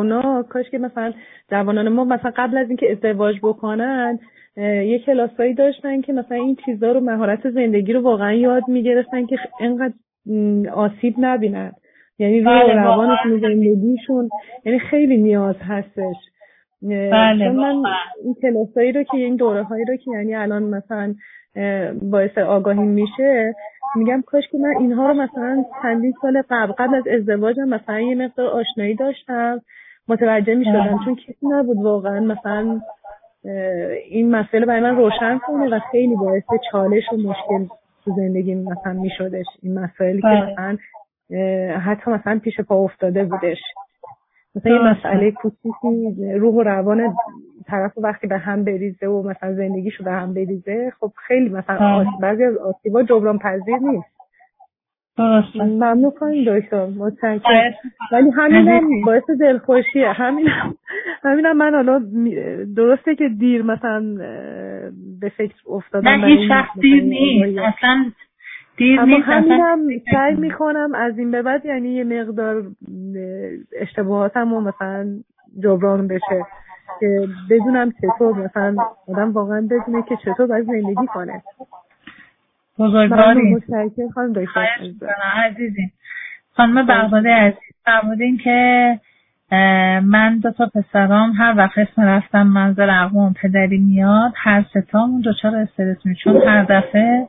جوانان ما مثلا قبل از اینکه ازدواج بکنن یه کلاسایی داشتن که مثلا این چیزا رو، مهارت زندگی رو واقعا یاد میگرفتن که اینقدر آسیب نبینن. یعنی روی روانشون، زندگیشون، یعنی خیلی نیاز هستش. بله. چون من این کلاسایی رو که این دوره هایی رو که یعنی الان مثلا باعث آگاهی میشه، میگم کاش که من اینها رو مثلا چندین سال قبل از ازدواجم مثلا یه مقدار آشنایی داشتم، متوجه میشدم، چون کسی نبود واقعا مثلا این مسئله برای من روشن کنه و خیلی باعث چالش و مشکل تو زندگی مثلا میشدش این مسائلی که مثلا حتی مثلا پیش پا افتاده بودش. مثلا یه مسئله کوچیکی روح و روان طرف وقتی به هم بریزه و مثلا زندگیشو به هم بریزه، خب خیلی مثلا بعضی از آسیبا جبران پذیر نیست. ممنون کنیم دکتر، متشکرم. ولی همینم باعث دلخوشیه. همینم من حالا درسته که دیر مثلا به فکر افتادم. نه هیچ وقت دیر نیست، اصلا دیر نیست. همینم سعی میکنم از این به بعد یعنی یه مقدار اشتباهاتم و مثلا جبران بشه که بدونم چطور مثلا آدم واقعا بدونه که چطور باید زندگی کنه. بزرگواری. متشکرم خانم دکتر عزیزین. خانم بغدادی عزیز فرمودین که من 2 پسرام هر وقت اسم رفتم منزل اقوام پدری میاد، هر ستامون دچار استرس میشن، چون هر دفعه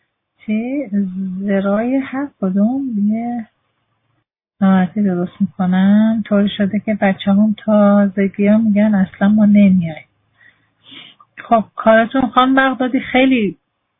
زرای هر کدوم یه ناراحتی درست میکنن، طوری شده که بچه هم تازگی ها میگن اصلا ما نمیاییم. خب کارتون خانم بغدادی خیلی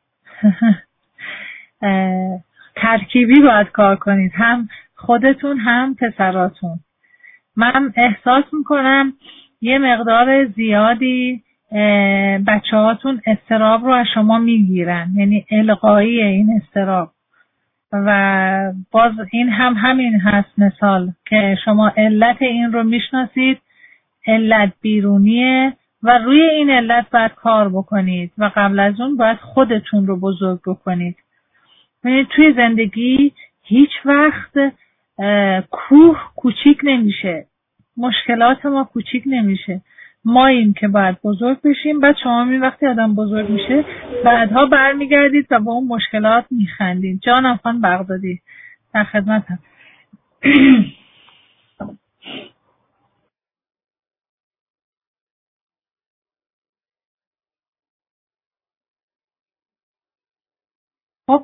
ترکیبی باید کار کنید، هم خودتون هم پسراتون. من احساس میکنم یه مقدار زیادی بچه هاتون اضطراب رو از شما میگیرن، یعنی القایی این اضطراب. و باز این همین هست مثال که شما علت این رو میشناسید، علت بیرونیه و روی این علت باید کار بکنید و قبل از اون باید خودتون رو بزرگ بکنید. یعنی توی زندگی هیچ وقت کوه کوچیک نمیشه، مشکلات ما کوچیک نمیشه، ماییم که باید بزرگ بشیم. بعد شما وقتی آدم بزرگ میشه بعدها برمیگردید و با اون مشکلات میخندید. جانم خانم بغدادی در خدمتم. خب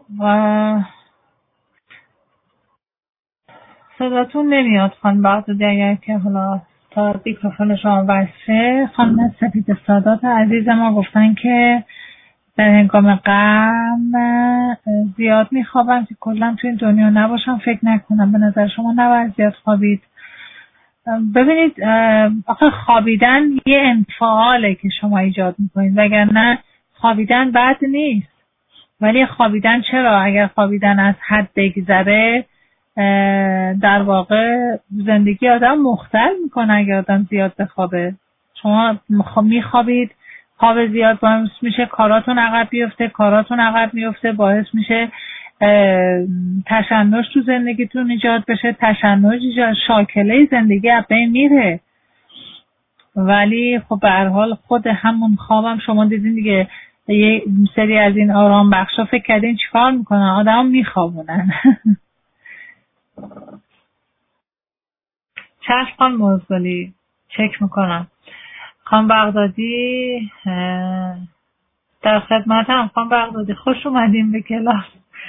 صداتون نمیاد خانم بغدادی، اگر که حالا تا میکروفون شما بسته. خانم سپید سادات عزیز ما گفتن که در هنگام غم زیاد میخوابم که کلا توی این دنیا نباشم. فکر نکنم. به نظر شما نباید زیاد خوابید؟ ببینید آخه خوابیدن یه انفعاله که شما ایجاد میکنید، وگرنه خوابیدن بد نیست. ولی خوابیدن چرا؟ اگر خوابیدن از حد بگذره در واقع زندگی آدم مختل میکنه. اگر آدم زیاد بخوابه، شما میخوابید، خواب زیاد باعث میشه کاراتون عقب بیفته، باعث میشه تشنج تو زندگیتون ایجاد بشه. تشنج شاکله زندگی از بین میره. ولی خب به هر حال خود همون خوابم شما دیدین دیگه، یه سری از این آرام بخشا فکر کردین چیکار میکنن؟ آدم میخوابونن. چشم خانم موزگلی چک میکنم. خانم بغدادی در خدمتم. خانم بغدادی خوش اومدیم به کلاس.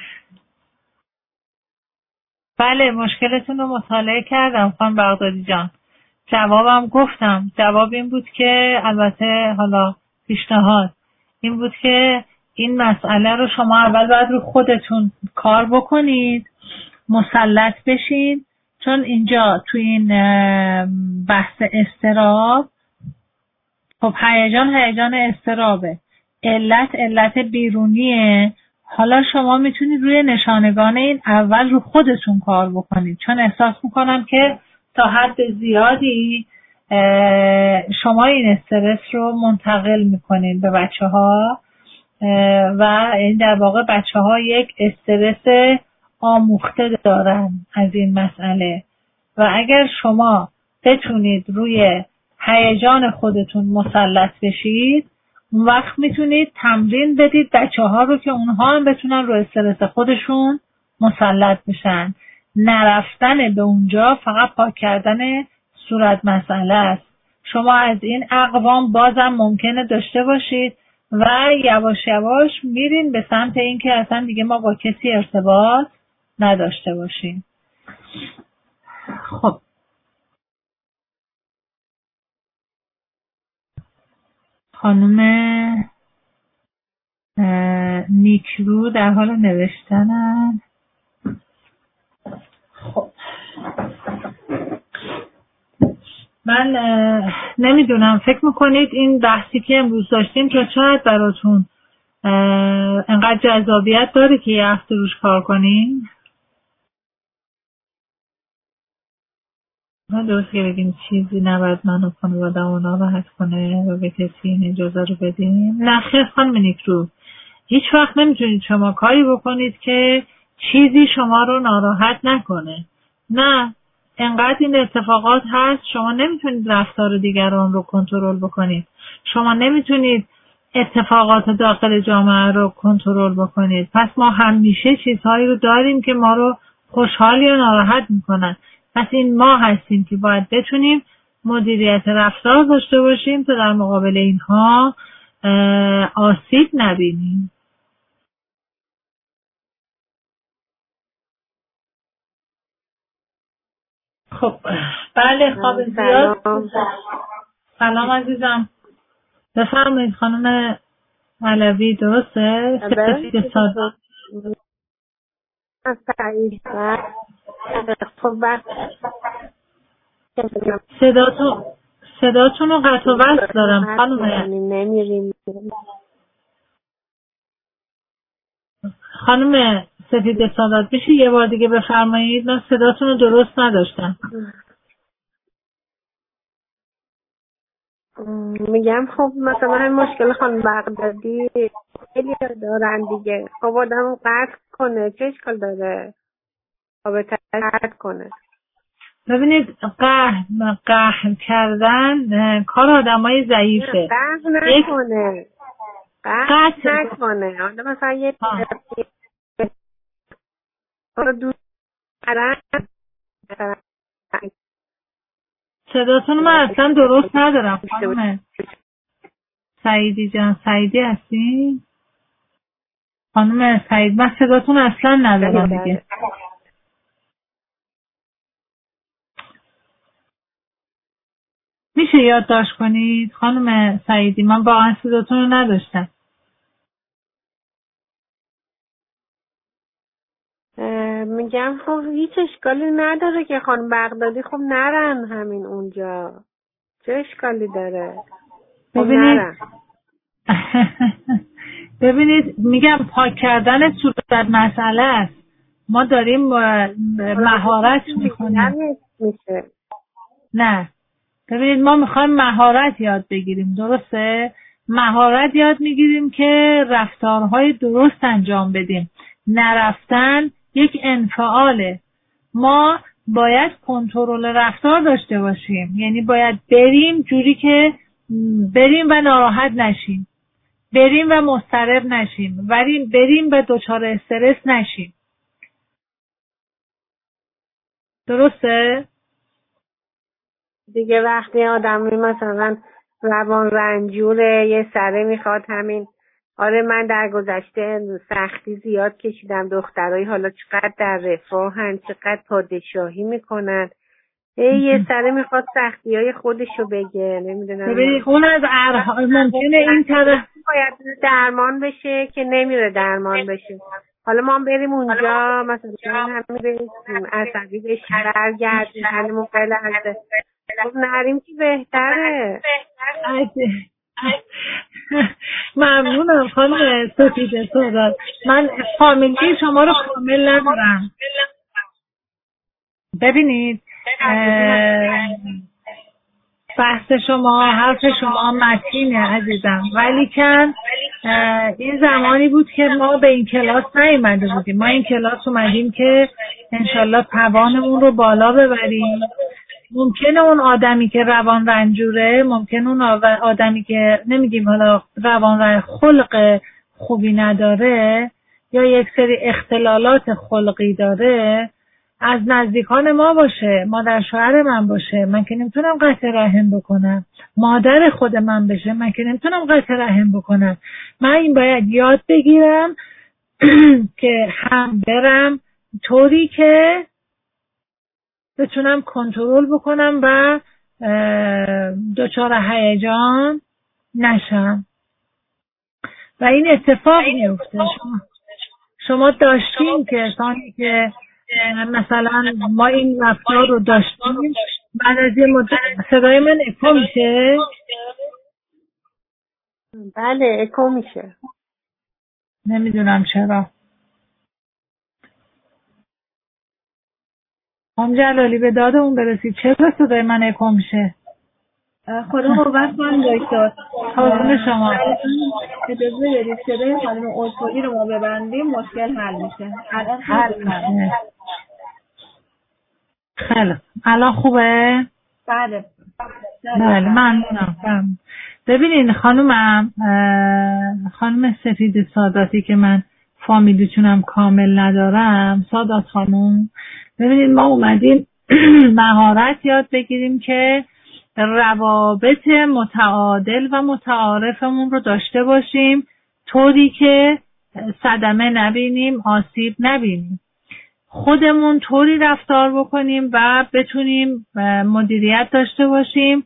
بله مشکلتون رو مطالعه کردم خانم بغدادی جان. جوابم گفتم. جواب این بود که البته حالا پیشنهاد این بود که این مسئله رو شما اول باید رو خودتون کار بکنید، مسلط بشین. چون اینجا تو این بحث اضطراب، خب هیجان اضطرابه، علت بیرونیه. حالا شما میتونید روی نشانگان این اول رو خودتون کار بکنید، چون احساس میکنم که تا حد زیادی شما این استرس رو منتقل میکنید به بچه ها و این در واقع بچه ها یک استرس آموخته دارن از این مسئله. و اگر شما بتونید روی هیجان خودتون مسلط بشید، اون وقت میتونید تمرین بدید بچه ها رو که اونها هم بتونن روی استرس خودشون مسلط بشن. نرفتن به اونجا فقط پاک کردن صورت مسئله است. شما از این اقوام بازم ممکنه داشته باشید و یواش یواش میرین به سمت این که اصلا دیگه ما با کسی ارتباط نداشته باشیم. خب خانم نیکرو در حال نوشتنن. خب من نمیدونم، فکر میکنید این بحثی که امروز داشتیم که شاید براتون انقدر جذابیت داره که یه هفته روش کار کنیم؟ درست که بگیم چیزی نباید منو خانواده و ناراحت کنه و به کسی این اجازه رو بدیم. نه خیر خانم نیکرو، هیچ وقت نمیتونید شما کاری بکنید که چیزی شما رو ناراحت نکنه. نه، انقدر این اتفاقات هست، شما نمیتونید رفتار دیگران رو کنترل بکنید. شما نمیتونید اتفاقات داخل جامعه رو کنترل بکنید. پس ما همیشه چیزهایی رو داریم که ما رو خوشحال یا ناراحت میکنن. پس این ما هستیم که باید بتونیم مدیریت رفتار داشته باشیم تا در مقابل اینها آسیب نبینیم. خب بله، خواب زیاد. سلام عزیزم، بفرمایید خانم علوی. درسته؟ صداتون رو قطع و وصل دارم خانم سفید سادات. میشه یه بار دیگه بفرمایید؟ من صداتون رو درست نداشتم. میگم خب مثلا این مشکل خانم بغدادی خیلی دارن دیگه. خب آدم قطع کنه چه اشکال داره؟ خب قطع کنه. ببینید قهر کردن کار آدمای ضعیفه. قهر نکنه. قهر نکنه. آدم مثلا یه صداتون من اصلا درست ندارم خانم سعیدی جان. سعیدی هستی؟ خانم سعید من صداتون اصلا ندارم دیگه. میشه یادداشت کنید خانم سعیدی؟ من واقعا صداتون رو نداشتم. میگم خب هیچ اشکالی نداره که خانم بغدادی خب نرن همین اونجا، چه اشکالی داره؟ ببینید ببینید میگم پاک کردن صورت مسئله است. ما داریم مهارت میکنیم. نه ببینید ما میخوایم مهارت یاد بگیریم، درسته؟ مهارت یاد میگیریم که رفتارهای درست انجام بدیم. نرفتن یک انفعاله. ما باید کنترل رفتار داشته باشیم، یعنی باید بریم جوری که بریم و ناراحت نشیم، بریم و مضطرب نشیم، ولی بریم و دچار استرس نشیم. درسته؟ دیگه وقتی آدمی مثلا روان رنجوره، یه سره میخواد همین، آره من در گذشته سختی زیاد کشیدم، دخترایی حالا چقدر در رفاهن، چقدر پادشاهی میکنن، یه سره میخواد سختی های خودشو بگه، نمیدونم. ببینید اون از ممکنه این طرف باید درمان بشه که نمیره درمان بشه. حالا ما بریم اونجا مثلا همین بریم عصبی بشیم برگردیم حالمون خیلی عرضه خب نریم که بهتره. ممنونم خانم سفید سهراب. من فامیلی شما رو کامل ندارم. ببینید بحث شما، حرف شما متینه عزیزم، ولی کن این زمانی بود که ما به این کلاس نیومده بودیم. ما این کلاس اومدیم که انشالله توانمون رو بالا ببریم. ممکنه اون آدمی که روان رنجوره، ممکنه اون آدمی که نمیگیم حالا روان خلق خوبی نداره یا یک سری اختلالات خلقی داره، از نزدیکان ما باشه، مادر شوهر من باشه، من که نمیتونم قطع رحم بکنم. مادر خود من بشه، من که نمیتونم قطع رحم بکنم. من این باید یاد بگیرم که هم برم طوری که بتونم کنترل بکنم و دچار هیجان نشم و این اتفاق میفته. شما داشتین که کسانی که مثلا ما این رفتار رو داشتیم، بعد از یه مدت صدای من اکو میشه؟ بله اکو میشه، نمیدونم چرا. خانم جلالی به داد اون برسید، چرا صدای من اکو میشه؟ خدا قوت کنم دکتر. حاضر شما اجازه بدید صدای خانم اوسولی رو ما ببندیم، مشکل حل میشه. حل میشه. خیلی الان خوبه؟ بله ممنونم. ببینین خانم سفید ساداتی که من فامیلیتونم کامل ندارم، سادات خانم، ببینین ما اومدیم مهارت یاد بگیریم که روابط متعادل و متعارفمون رو داشته باشیم، طوری که صدمه نبینیم، آسیب نبینیم. خودمون طوری رفتار بکنیم و بتونیم مدیریت داشته باشیم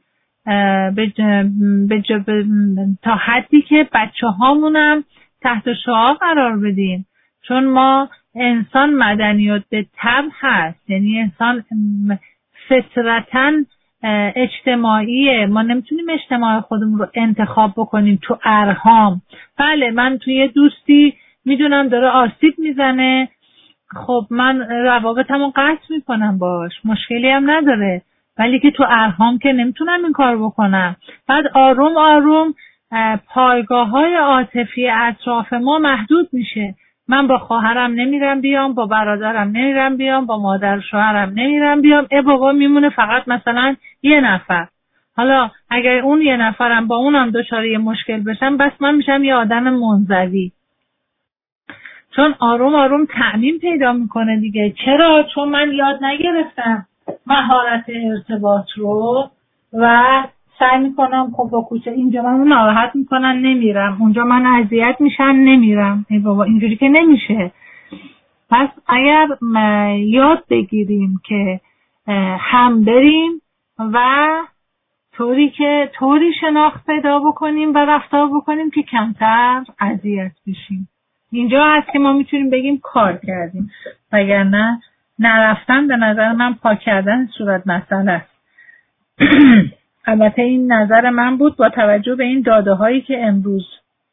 تا حدی که بچه هامونم تحت شعاع قرار بدیم. چون ما انسان مدنیات به طبع هست، یعنی انسان فطرتاً اجتماعیه. ما نمیتونیم اجتماع خودمون رو انتخاب بکنیم تو ارحام. بله من توی دوستی میدونم داره آسیب میزنه، خب من روابطمو قطع میکنم باش، مشکلی هم نداره، ولی که تو ارحام که نمیتونم این کار بکنم. بعد آروم آروم پایگاه‌های عاطفی اطراف ما محدود میشه. من با خواهرم نمیرم بیام، با برادرم نمیرم بیام، با مادر شوهرم نمیرم بیام، بابا میمونه فقط مثلا یه نفر. حالا اگر اون یه نفرم با اونم دچار یه مشکل بشم، بس من میشم یه آدم منزوی. چون آروم آروم تعمیم پیدا میکنه دیگه. چرا؟ چون من یاد نگرفتم مهارت ارتباط رو و سعی میکنم خب با کوچه اینجا من ناراحت میکنن نمیرم، اونجا من اذیت میشن نمیرم. ای بابا اینجوری که نمیشه. پس اگر یاد بگیریم که هم بریم و طوری شناخت پیدا بکنیم و رفتار بکنیم که کمتر اذیت بشیم. اینجا هست که ما میتونیم بگیم کار کردیم، وگرنه نرفتن به نظر من پاک کردن صورت مسئله است. البته این نظر من بود با توجه به این داده هایی که امروز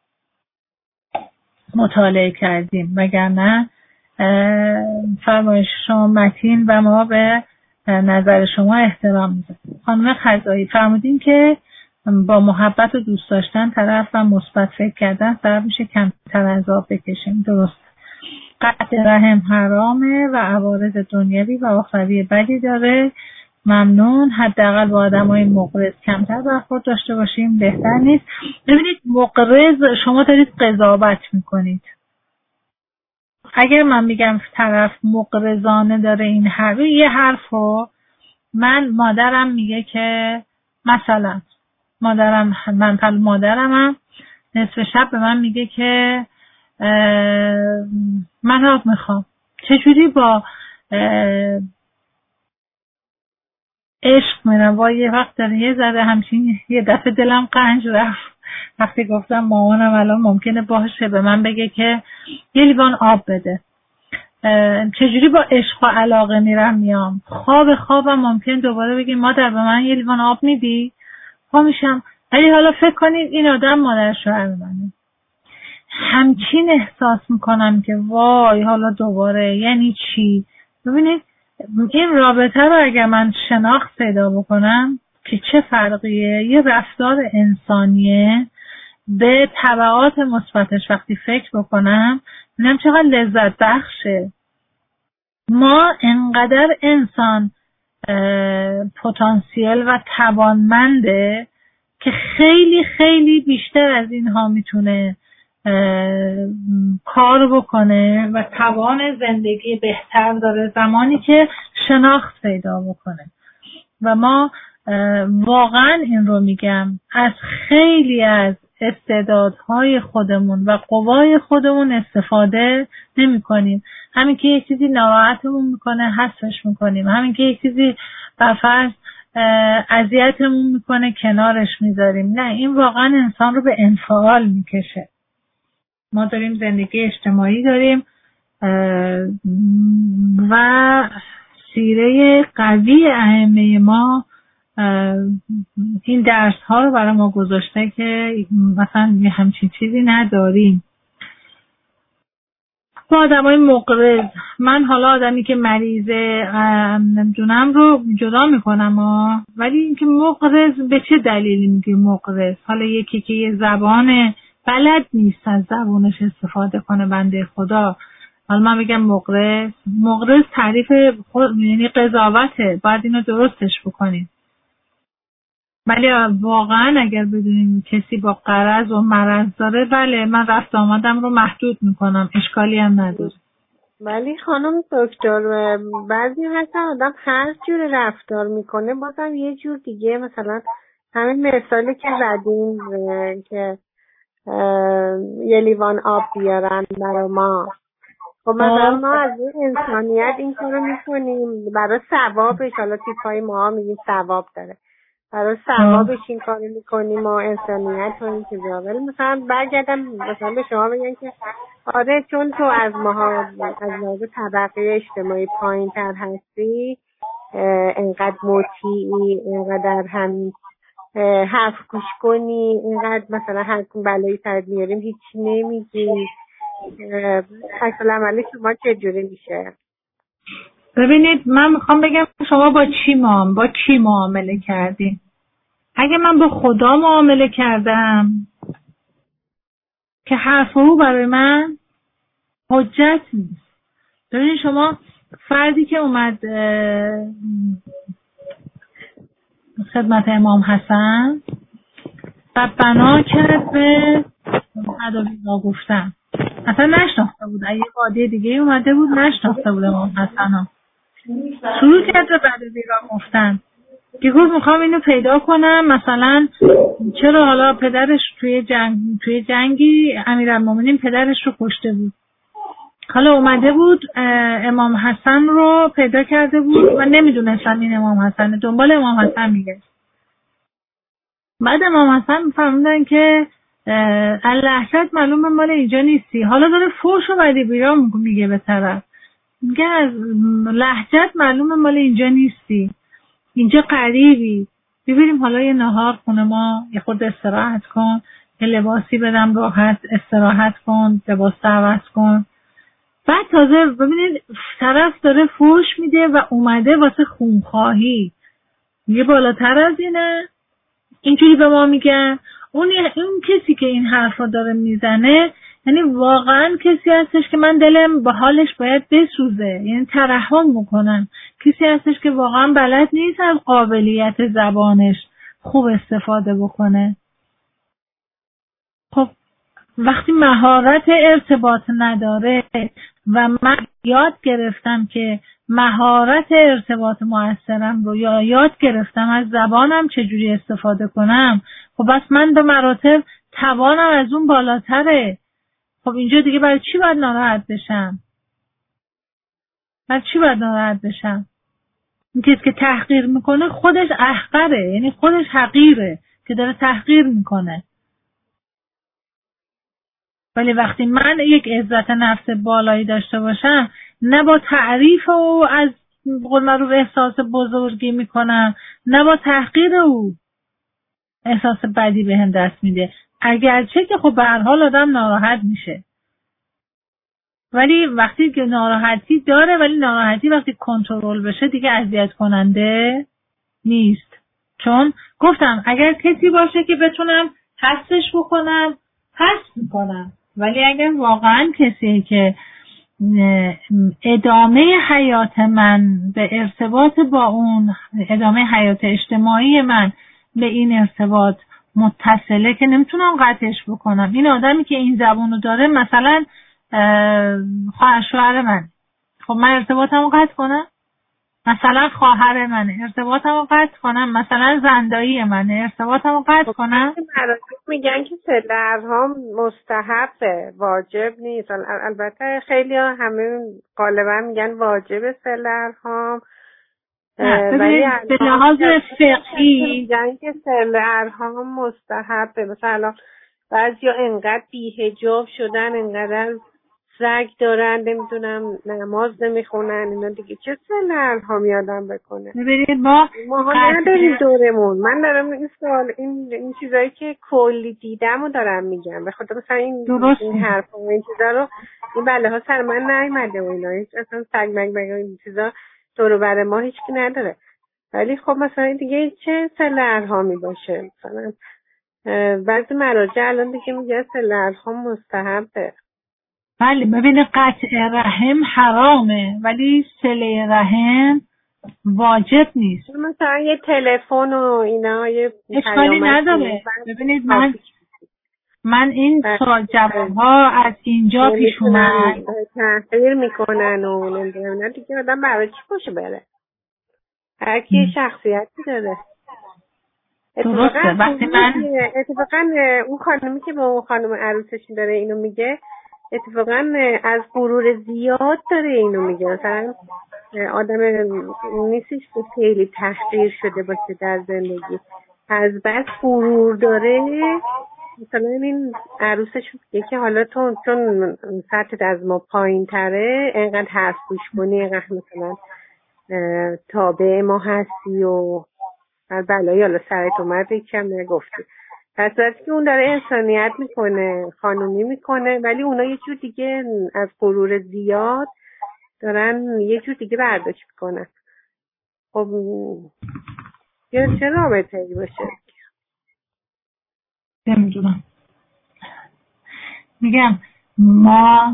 مطالعه کردیم، وگرنه فرمایش شما متین و ما به نظر شما احترام میذاریم. خانم خزایی فرمودین که با محبت و دوست داشتن طرف و مثبت فکر کردن سبب میشه کمتر عذاب بکشیم. درست. قطع رحم حرامه و عوارض دنیوی و آخروی بدی داره. ممنون. حداقل با آدمای مقرض کمتر برخورد داشته باشیم بهتر نیست. ببینید مقرض شما دارید قضاوت میکنید. اگر من میگم طرف مقرضانه داره این یه حرفو، من مادرم میگه که مثلا مادرم نصف شب به من میگه که من آب میخوام. چجوری با عشق میرم و یه وقت داره یه ذره همچین یه دفعه دلم قنج رفت وقتی گفتم مامانم الان ممکنه باشه به من بگه که یه لیوان آب بده. چجوری با عشق و علاقه میام خوابم ممکن دوباره بگه مادر به من یه لیوان آب میدی؟ پا میشم. ولی حالا فکر کنید این آدم مادر شوهر منه، همچین احساس میکنم که وای حالا دوباره یعنی چی؟ ببینید این رابطه رو اگر من شناخت پیدا بکنم که چه فرقیه، یه رفتار انسانیه، به تبعات مثبتش وقتی فکر بکنم ببینم چقدر لذت بخشه. ما انقدر انسان پتانسیل و توانمنده که خیلی خیلی بیشتر از اینها میتونه کار بکنه و توان زندگی بهتر داره زمانی که شناخت پیدا بکنه. و ما واقعا این رو میگم از خیلی از استعدادهای خودمون و قوای خودمون استفاده نمی کنیم. همین که یک چیزی ناراحتمون میکنه حذفش میکنیم، همین که یک چیزی برفرض اذیتمون میکنه کنارش میذاریم. نه، این واقعا انسان رو به انفعال میکشه. ما داریم زندگی اجتماعی داریم و سیره قوی ائمه ما این درس ها رو برای ما گذاشته که مثلا همچین چیزی نداریم. با آدمای مقرض، من حالا آدمی که مریضه نمیدونم رو جدا میکنم ولی اینکه مقرض به چه دلیلی میگه مقرض؟ حالا یکی که یه زبان بلد نیست از زبانش استفاده کنه بنده خدا، حالا من میگم مقرض تعریف یعنی قضاوته، باید اینو درستش بکنیم. ولی واقعا اگر بدونیم کسی با قرض و مرض داره، بله من رفت آمدم رو محدود میکنم، اشکالی هم نداره. ولی خانم دکتر بعضی هستن آدم هر جور رفتار میکنه بازم یه جور دیگه، مثلا همین مثالی که زدیم که یه لیوان آب بیارن برای ما، خب مثلا ما از این انسانیت این کارو میکنیم برای ثوابش، حالا تیپای ما میگیم ثواب داره، برای ثوابش این کارو میکنیم و انسانیت و این چیزا. ولی مثلا برگردم مثلا به شما بگن که آره چون تو از ماها از لحاظ طبقه اجتماعی پایین تر هستی انقدر مطیعی، انقدر هم حرف گوش کنی، اینقدر مثلا هر کن بلایی سرت میاریم هیچی نمیگی، اصلا عملی شما چجوری میشه؟ ببینید من میخوام بگم شما با کی معامله کردین. اگه من با خدا معامله کردم که حرف او برای من حجت نیست. ببینید شما فردی که اومد خدمت امام حسن و بنا کرد به ادبیات گفتن، اصلا نشناخته بود، یه قاضی دیگه اومده بود نشناخته بود امام حسن. شروع کرد به بعد بیراه گفتن که گفت میخوام اینو پیدا کنم، مثلا چرا حالا پدرش توی جنگی امیرالمومنین پدرش رو کشته بود، حالا اومده بود امام حسن رو پیدا کرده بود و نمیدونستم این امام حسنه، دنبال امام حسن میگه. بعد امام حسن فهمیدن که اللهجت معلومه مال اینجا نیستی، حالا داره فحش و بدی بیراه میگه به طرف، میگه از لهجت معلومه مال اینجا نیستی، اینجا غریبی، ببینیم حالا یه نهار خونه ما، یه خود استراحت کن، یه لباسی بدم راحت استراحت کن، لباس عوض کن. بعد تازه ببینید طرف داره فحش میده و اومده واسه خونخواهی، میگه بالاتر از اینه، اینجوری به ما میگن. اون کسی که این حرفا داره میزنه یعنی واقعا کسی هستش که من دلم به حالش باید بسوزه، یعنی ترحم میکنم، کسی هستش که واقعا بلد نیست از قابلیت زبانش خوب استفاده بکنه. خب وقتی مهارت ارتباط نداره و من یاد گرفتم که مهارت ارتباط مؤثرم رو یا یاد گرفتم از زبانم چجوری استفاده کنم، خب بس من به مراتب توانم از اون بالاتره. خب اینجا دیگه برای چی باید ناراحت بشم؟ این کسی که تحقیر میکنه خودش احقره، یعنی خودش حقیره که داره تحقیر میکنه. ولی وقتی من یک عزت نفس بالایی داشته باشم، نه با تعریف او از قول معروف احساس بزرگی میکنم، نه با تحقیر او احساس بدی بهم دست میده، اگرچه که خب به هر حال آدم ناراحت میشه، ولی وقتی که ناراحتی داره، ولی ناراحتی وقتی کنترل بشه دیگه اذیت کننده نیست. چون گفتم اگر کسی باشه که بتونم حسش بکنم حس میکنم، ولی اگر واقعا کسی که ادامه حیات من به ارتباط با اون، ادامه حیات اجتماعی من به این ارتباط متصله که نمیتونم قطعش بکنم، این آدمی که این زبونو داره مثلا خواهر شوهر من، خب من ارتباطمو قطع کنم؟ مثلا خواهر منه ارتباطمو قطع کنم؟ مثلا زندایی منه ارتباطمو قطع کنم؟ میگن که صله ارحام مستحبه، واجب نیست. البته خیلی ها همه غالبا میگن واجب صله ارحام، ولی به لحاظ فقهی میگن که صله ارحام مستحبه. مثلا بعضیا انقدر بی‌حجاب شدن، انقدر سگ دارن، نمیدونم نماز نمیخونن، اینا دیگه چه صله ارحامی آدم بکنه؟ ببینید ما نداریم دورمون. من دارم این سوال این چیزایی که کلی دیدم و دارم میگم، به خاطر مثلا این حرفا و این چیزا رو این بله ها سر من نیومده و اینا، هیچ اصلا سگ مگ این چیزا دور و بر ما هیچکی نداره. ولی خب مثلا دیگه چه صله ارحامی باشه؟ مثلا بعضی مراجع الان دیگه میگه صله ارحام مستحبه. بله ببینید قطع رحم حرامه ولی صله رحم واجب نیست. مثلا یه تلفن و اینا یه اشکالی نداره. ببینید من این جواب‌ها از اینجا پیش اومد تحقیر میکنن و نمیدونم دیگه آدم برای چی باشه بره؟ هر کی شخصیتی داره. درسته. وقتی من اتفاقا اون خانمی که با اون خانم عروسش داره اینو میگه، اتفاقا از غرور زیاد داره اینو میگه. مثلا آدم نیستش که خیلی تحقیر شده باشه در زندگی، از بس غرور داره. مثلا این عروسش میگه که حالا تو چون سطحت از ما پایین تره اینقدر حرف گوش کنی، اینقدر مثلا تابع ما هستی و بلایی حالا سرت اومد یکم نگفتی. پس وقتی که اون داره انسانیت میکنه، خانومی میکنه، ولی اونا یه جور دیگه از غرور زیاد دارن یه جور دیگه برداشت میکنن. خب چه رابطه ای باشه؟ نمیدونم. میگم ما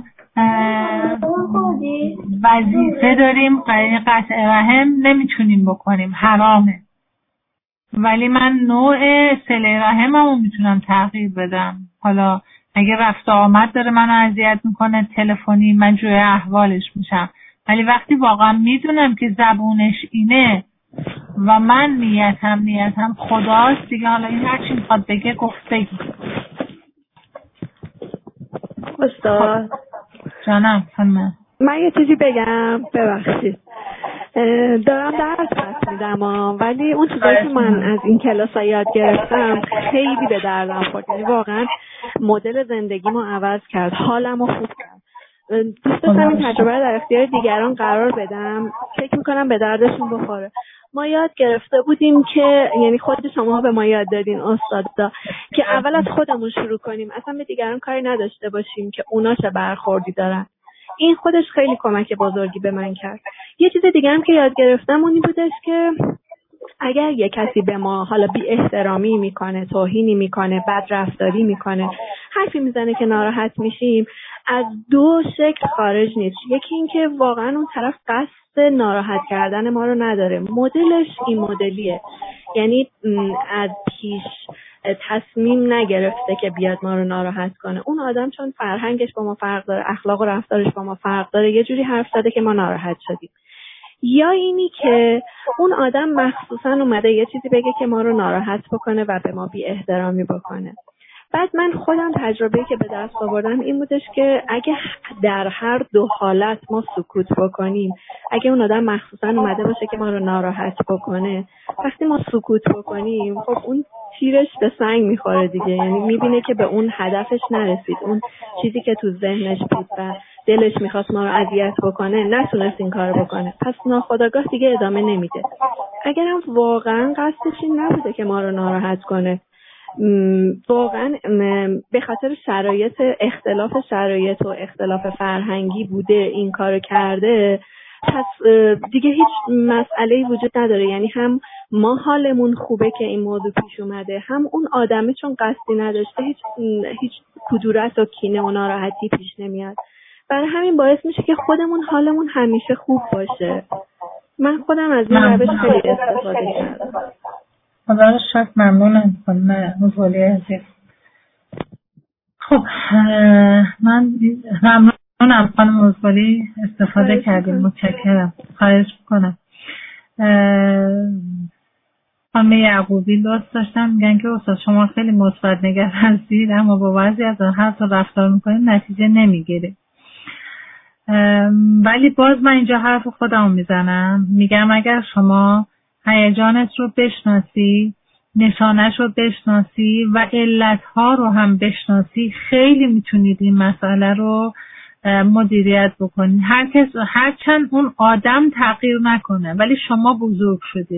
وظیفه داریم، قطع رحم نمیتونیم بکنیم، حرامه، ولی من نوع صله رحممو میتونم تغییر بدم. حالا اگه رفت آمد داره منو اذیت میکنه تلفنی، من جوی احوالش میشم. ولی وقتی واقعا میدونم که زبونش اینه و من نیتم خداست دیگه، حالا این هرچی میخواد بگه گفت بگی. استاد جانم خانم، من یه چیزی بگم، ببخشید دارم درس میدم ولی اون چیزایی که من از این کلاس یاد گرفتم خیلی به دردم خورد. یعنی واقعا مدل زندگیمو عوض کرد، حالمو خوب کرد. دوست داشتم این تجربه رو در اختیار دیگران قرار بدم، فکر میکنم به دردشون بخوره. ما یاد گرفته بودیم که، یعنی خود شما به ما یاد دادین استادا، که اول از خودمون شروع کنیم، اصلا به دیگران کاری نداشته باشیم که اونا چه برخوردی دارن. این خودش خیلی کمک بزرگی به من کرد. یه چیز دیگه هم که یاد گرفتم اونی بودش که اگر یه کسی به ما حالا بی احترامی میکنه، توهینی میکنه، بد رفتاری میکنه، حرفی میزنه که ناراحت میشیم، از دو شکل خارج نیست. یکی این که واقعا اون طرف قصد ناراحت کردن ما رو نداره، مدلش این مدلیه، یعنی از پیش تصمیم نگرفته که بیاد ما رو ناراحت کنه. اون آدم چون فرهنگش با ما فرق داره، اخلاق و رفتارش با ما فرق داره، یه جوری حرف زده که ما ناراحت شدیم. یا اینی که اون آدم مخصوصا اومده یه چیزی بگه که ما رو ناراحت بکنه و به ما بی احترامی بکنه. بعد من خودم تجربه‌ای که به دست آوردم این بودش که اگه در هر دو حالت ما سکوت بکنیم، اگه اون آدم مخصوصا اومده باشه که ما رو ناراحت بکنه، وقتی ما سکوت بکنیم خب اون تیرش به سنگ میخوره دیگه، یعنی میبینه که به اون هدفش نرسید، اون چیزی که تو ذهنش بود و دلش میخواست ما رو اذیت بکنه نتونست این کارو بکنه، پس ناخودآگاه دیگه ادامه نمیده. اگرم واقعا قصدش این نبوده که ما رو ناراحت کنه، واقعا به خاطر اختلاف شرایط و اختلاف فرهنگی بوده این کارو کرده، پس دیگه هیچ مسئله‌ای وجود نداره. یعنی هم ما حالمون خوبه که این موضوع پیش اومده، هم اون آدمه چون قصدی نداشته هیچ کدورت و کینه و ناراحتی پیش نمیاد. برای همین باعث میشه که خودمون حالمون همیشه خوب باشه. من خودم از این روش خیلی استفاده کردم. خدا رو شکر، ممنونم خانم موزولی عزیز. خب من ممنونم خانم موزولی، استفاده کردیم، متشکرم، خواهش میکنم. خانم یعقوبی دوست داشتم میگن که استاد شما خیلی مثبت نگر هستید اما با بعضی از هر تا رفتار میکنید نتیجه نمیگیره. ولی باز من اینجا حرف خودمو میزنم، میگم اگر شما هیجانت رو بشناسی، نشانش رو بشناسی و علتها رو هم بشناسی، خیلی میتونید این مسئله رو مدیریت بکنید. هرچند اون آدم تغییر نکنه ولی شما بزرگ شدید.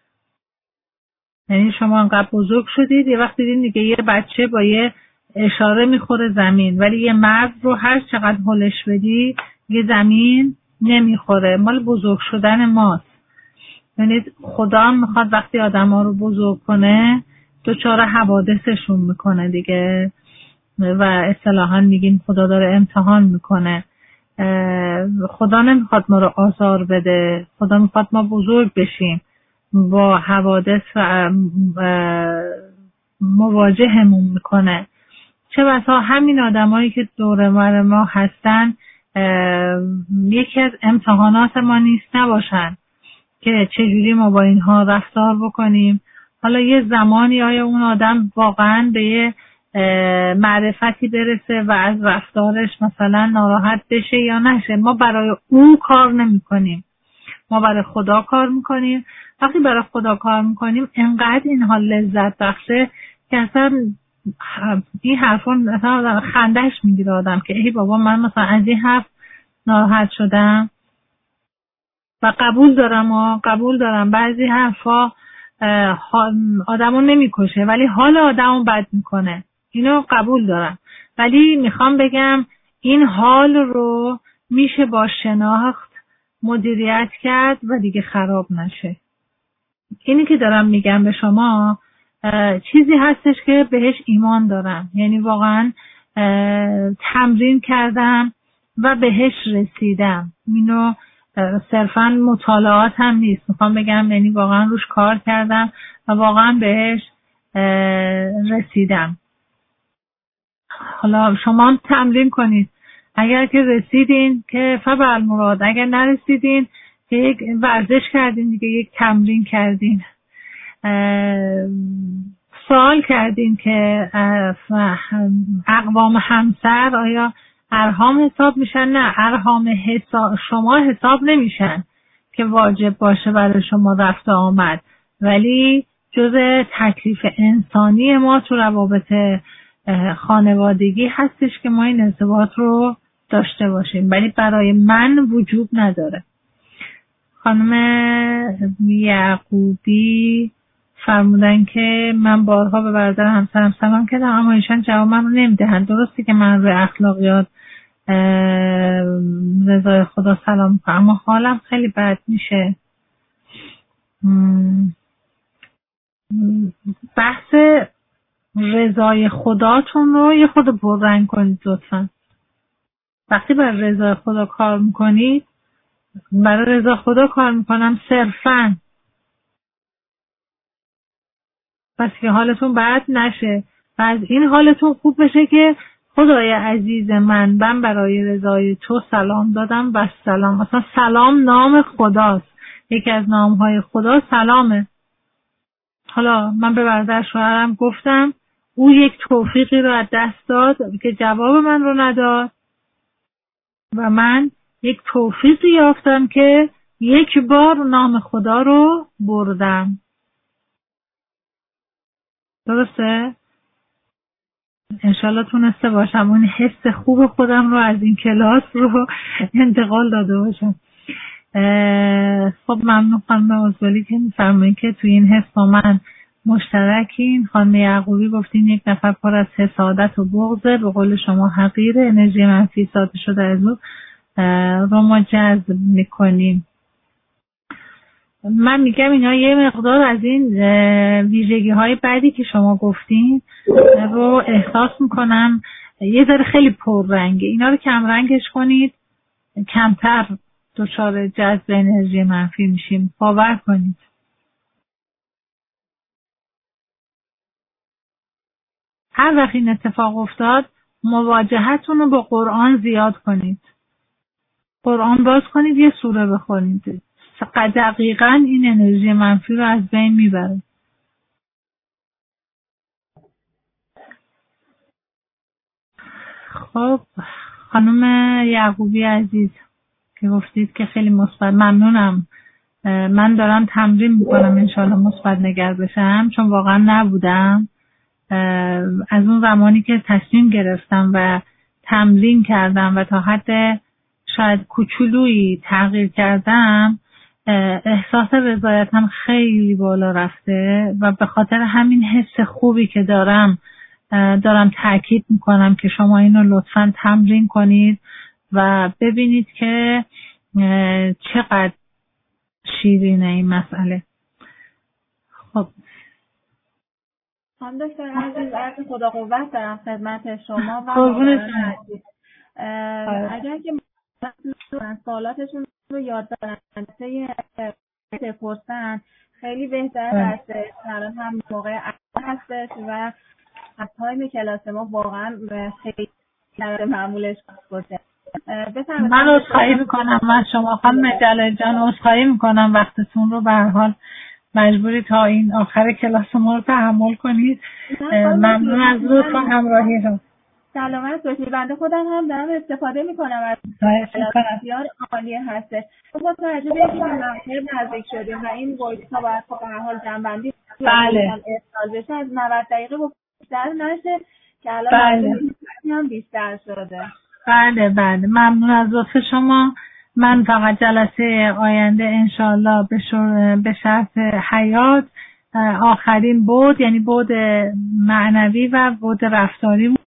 یعنی شما انقدر بزرگ شدید یه وقت دیدین دیگه یه بچه با یه اشاره میخوره زمین، ولی یه مرد رو هر چقدر هلش بدی یه زمین نمیخوره. مال بزرگ شدن ماست. یعنی خدا هم میخواد وقتی آدم ها رو بزرگ کنه دچار حوادثشون میکنه دیگه، و اصطلاحاً میگیم خدا داره امتحان میکنه. خدا نمیخواد ما رو آزار بده، خدا میخواد ما بزرگ بشیم، با حوادث مواجهمون میکنه. چه بسا همین آدمایی که دور و بر ما هستن یکی از امتحانات ما نیست نباشن که چجوری ما با اینها رفتار بکنیم. حالا یه زمانی آیا اون آدم واقعا به یه معرفتی برسه و از رفتارش مثلا ناراحت بشه یا نشه، ما برای اون کار نمی کنیم، ما برای خدا کار میکنیم. وقتی برای خدا کار میکنیم انقدر اینها لذت بخشه که اصلا این حرفون اصلا خندش میگیره آدم که ای بابا من مثلا از این حرف ناراحت شدم و قبول دارم بعضی حرفا آدمو نمیکشه ولی حال آدمو بد میکنه، اینو قبول دارم. ولی میخوام بگم این حال رو میشه با شناخت مدیریت کرد و دیگه خراب نشه. اینی که دارم میگم به شما چیزی هستش که بهش ایمان دارم، یعنی واقعا تمرین کردم و بهش رسیدم. اینو صرفا مطالعات هم نیست، میخوام بگم یعنی واقعا روش کار کردم و واقعا بهش رسیدم. حالا شما هم تمرین کنید. اگر که رسیدین که فبالمراد، اگر نرسیدین که یک ورزش کردین دیگه، یک تمرین کردین، سوال کردین که اقوام همسر آیا ارحام حساب میشن؟ نه، ارحام شما حساب نمیشن که واجب باشه برای شما رفت آمد، ولی جزء تکلیف انسانی ما تو روابط خانوادگی هستش که ما این ارتباط رو داشته باشیم، ولی برای من وجود نداره. خانم یعقوبی فرمودن که من بارها به برادر همسرم سلام کردم اما ایشان جواب من رو نمیدهند. درسته که من روی اخلاقیات رضای خدا سلام میکنم اما حالم خیلی بد میشه. بحث رضای خداتون رو یه خود پررنگ کنید لطفا. وقتی برای رضای خدا کار میکنید، برای رضا خدا کار میکنم صرفاً، پس که حالتون بد نشه و از این حالتون خوب بشه که خدای عزیز من برای رضای تو سلام دادم و سلام. مثلا سلام نام خداست، یکی از نامهای خدا سلامه. حالا من به برادر شوهرم گفتم، او یک توفیقی رو از دست داد که جواب من رو نداد و من یک توفیقی یافتم که یک بار نام خدا رو بردم. درسته؟ انشالله تونسته باشم اون حس خوب خودم رو از این کلاس رو انتقال داده باشم. خب ممنون خانم عزولی که می‌فرمایید که توی این حس با من مشترکین. خانم یعقوبی گفتین یک نفر پر از حسادت و بغضه، به قول شما حقیره، انرژی منفی ساطع شده از او رو ما جذب میکنیم. من میگم اینا یه مقدار از این ویژگی های بعدی که شما گفتین رو احساس میکنم یه ذره خیلی پررنگه. اینا رو کم رنگش کنید، کمتر دچار جذب انرژی منفی میشیم. باور کنید. هر وقت این اتفاق افتاد مواجهتون رو با قرآن زیاد کنید. قرآن باز کنید، یه سوره بخونید. دقیقاً این انرژی منفی رو از بین میبره. خب خانم یعقوبی عزیز که گفتید که خیلی مثبت، ممنونم. من دارم تمرین میکنم انشالله مثبت نگر بشم، چون واقعا نبودم. از اون زمانی که تصمیم گرفتم و تمرین کردم و تا حد شاید کوچولویی تغییر کردم، احساس رضایتم خیلی بالا رفته و به خاطر همین حس خوبی که دارم تاکید میکنم که شما اینو لطفاً تمرین کنید و ببینید که چقدر شیرینه این مسئله. خب هم دکتر عزیز عرض خدا قوت دارم خدمت شما و اگر که سوالاتشون رو یاد دارنده بپرسن خیلی بهتر هستش. الان هم موقع هستش و از تایم کلاس ما واقعا خیلی معمولش باشه. من عذرخواهی میکنم از شما خانم جلال جان، عذرخواهی میکنم وقتتون رو به هر حال مجبوری تا این آخر کلاس ما رو تحمل کنید. ممنون از لطف و همراهی رو. سلامت باشید. بنده خودم هم دارم استفاده میکنم از بسیار عالی هسته. با توجه به اینکه مقطع نزدیک شدیم و این وایس ها باید به هر حال جنبندی ارسال بشه، از 90 دقیقه بیشتر نشه که الان هم بیشتر شده. بله ممنون از لطف شما. من فقط جلسه آینده انشالله به شرط حیات آخرین بود، یعنی بود معنوی و بود رفتاری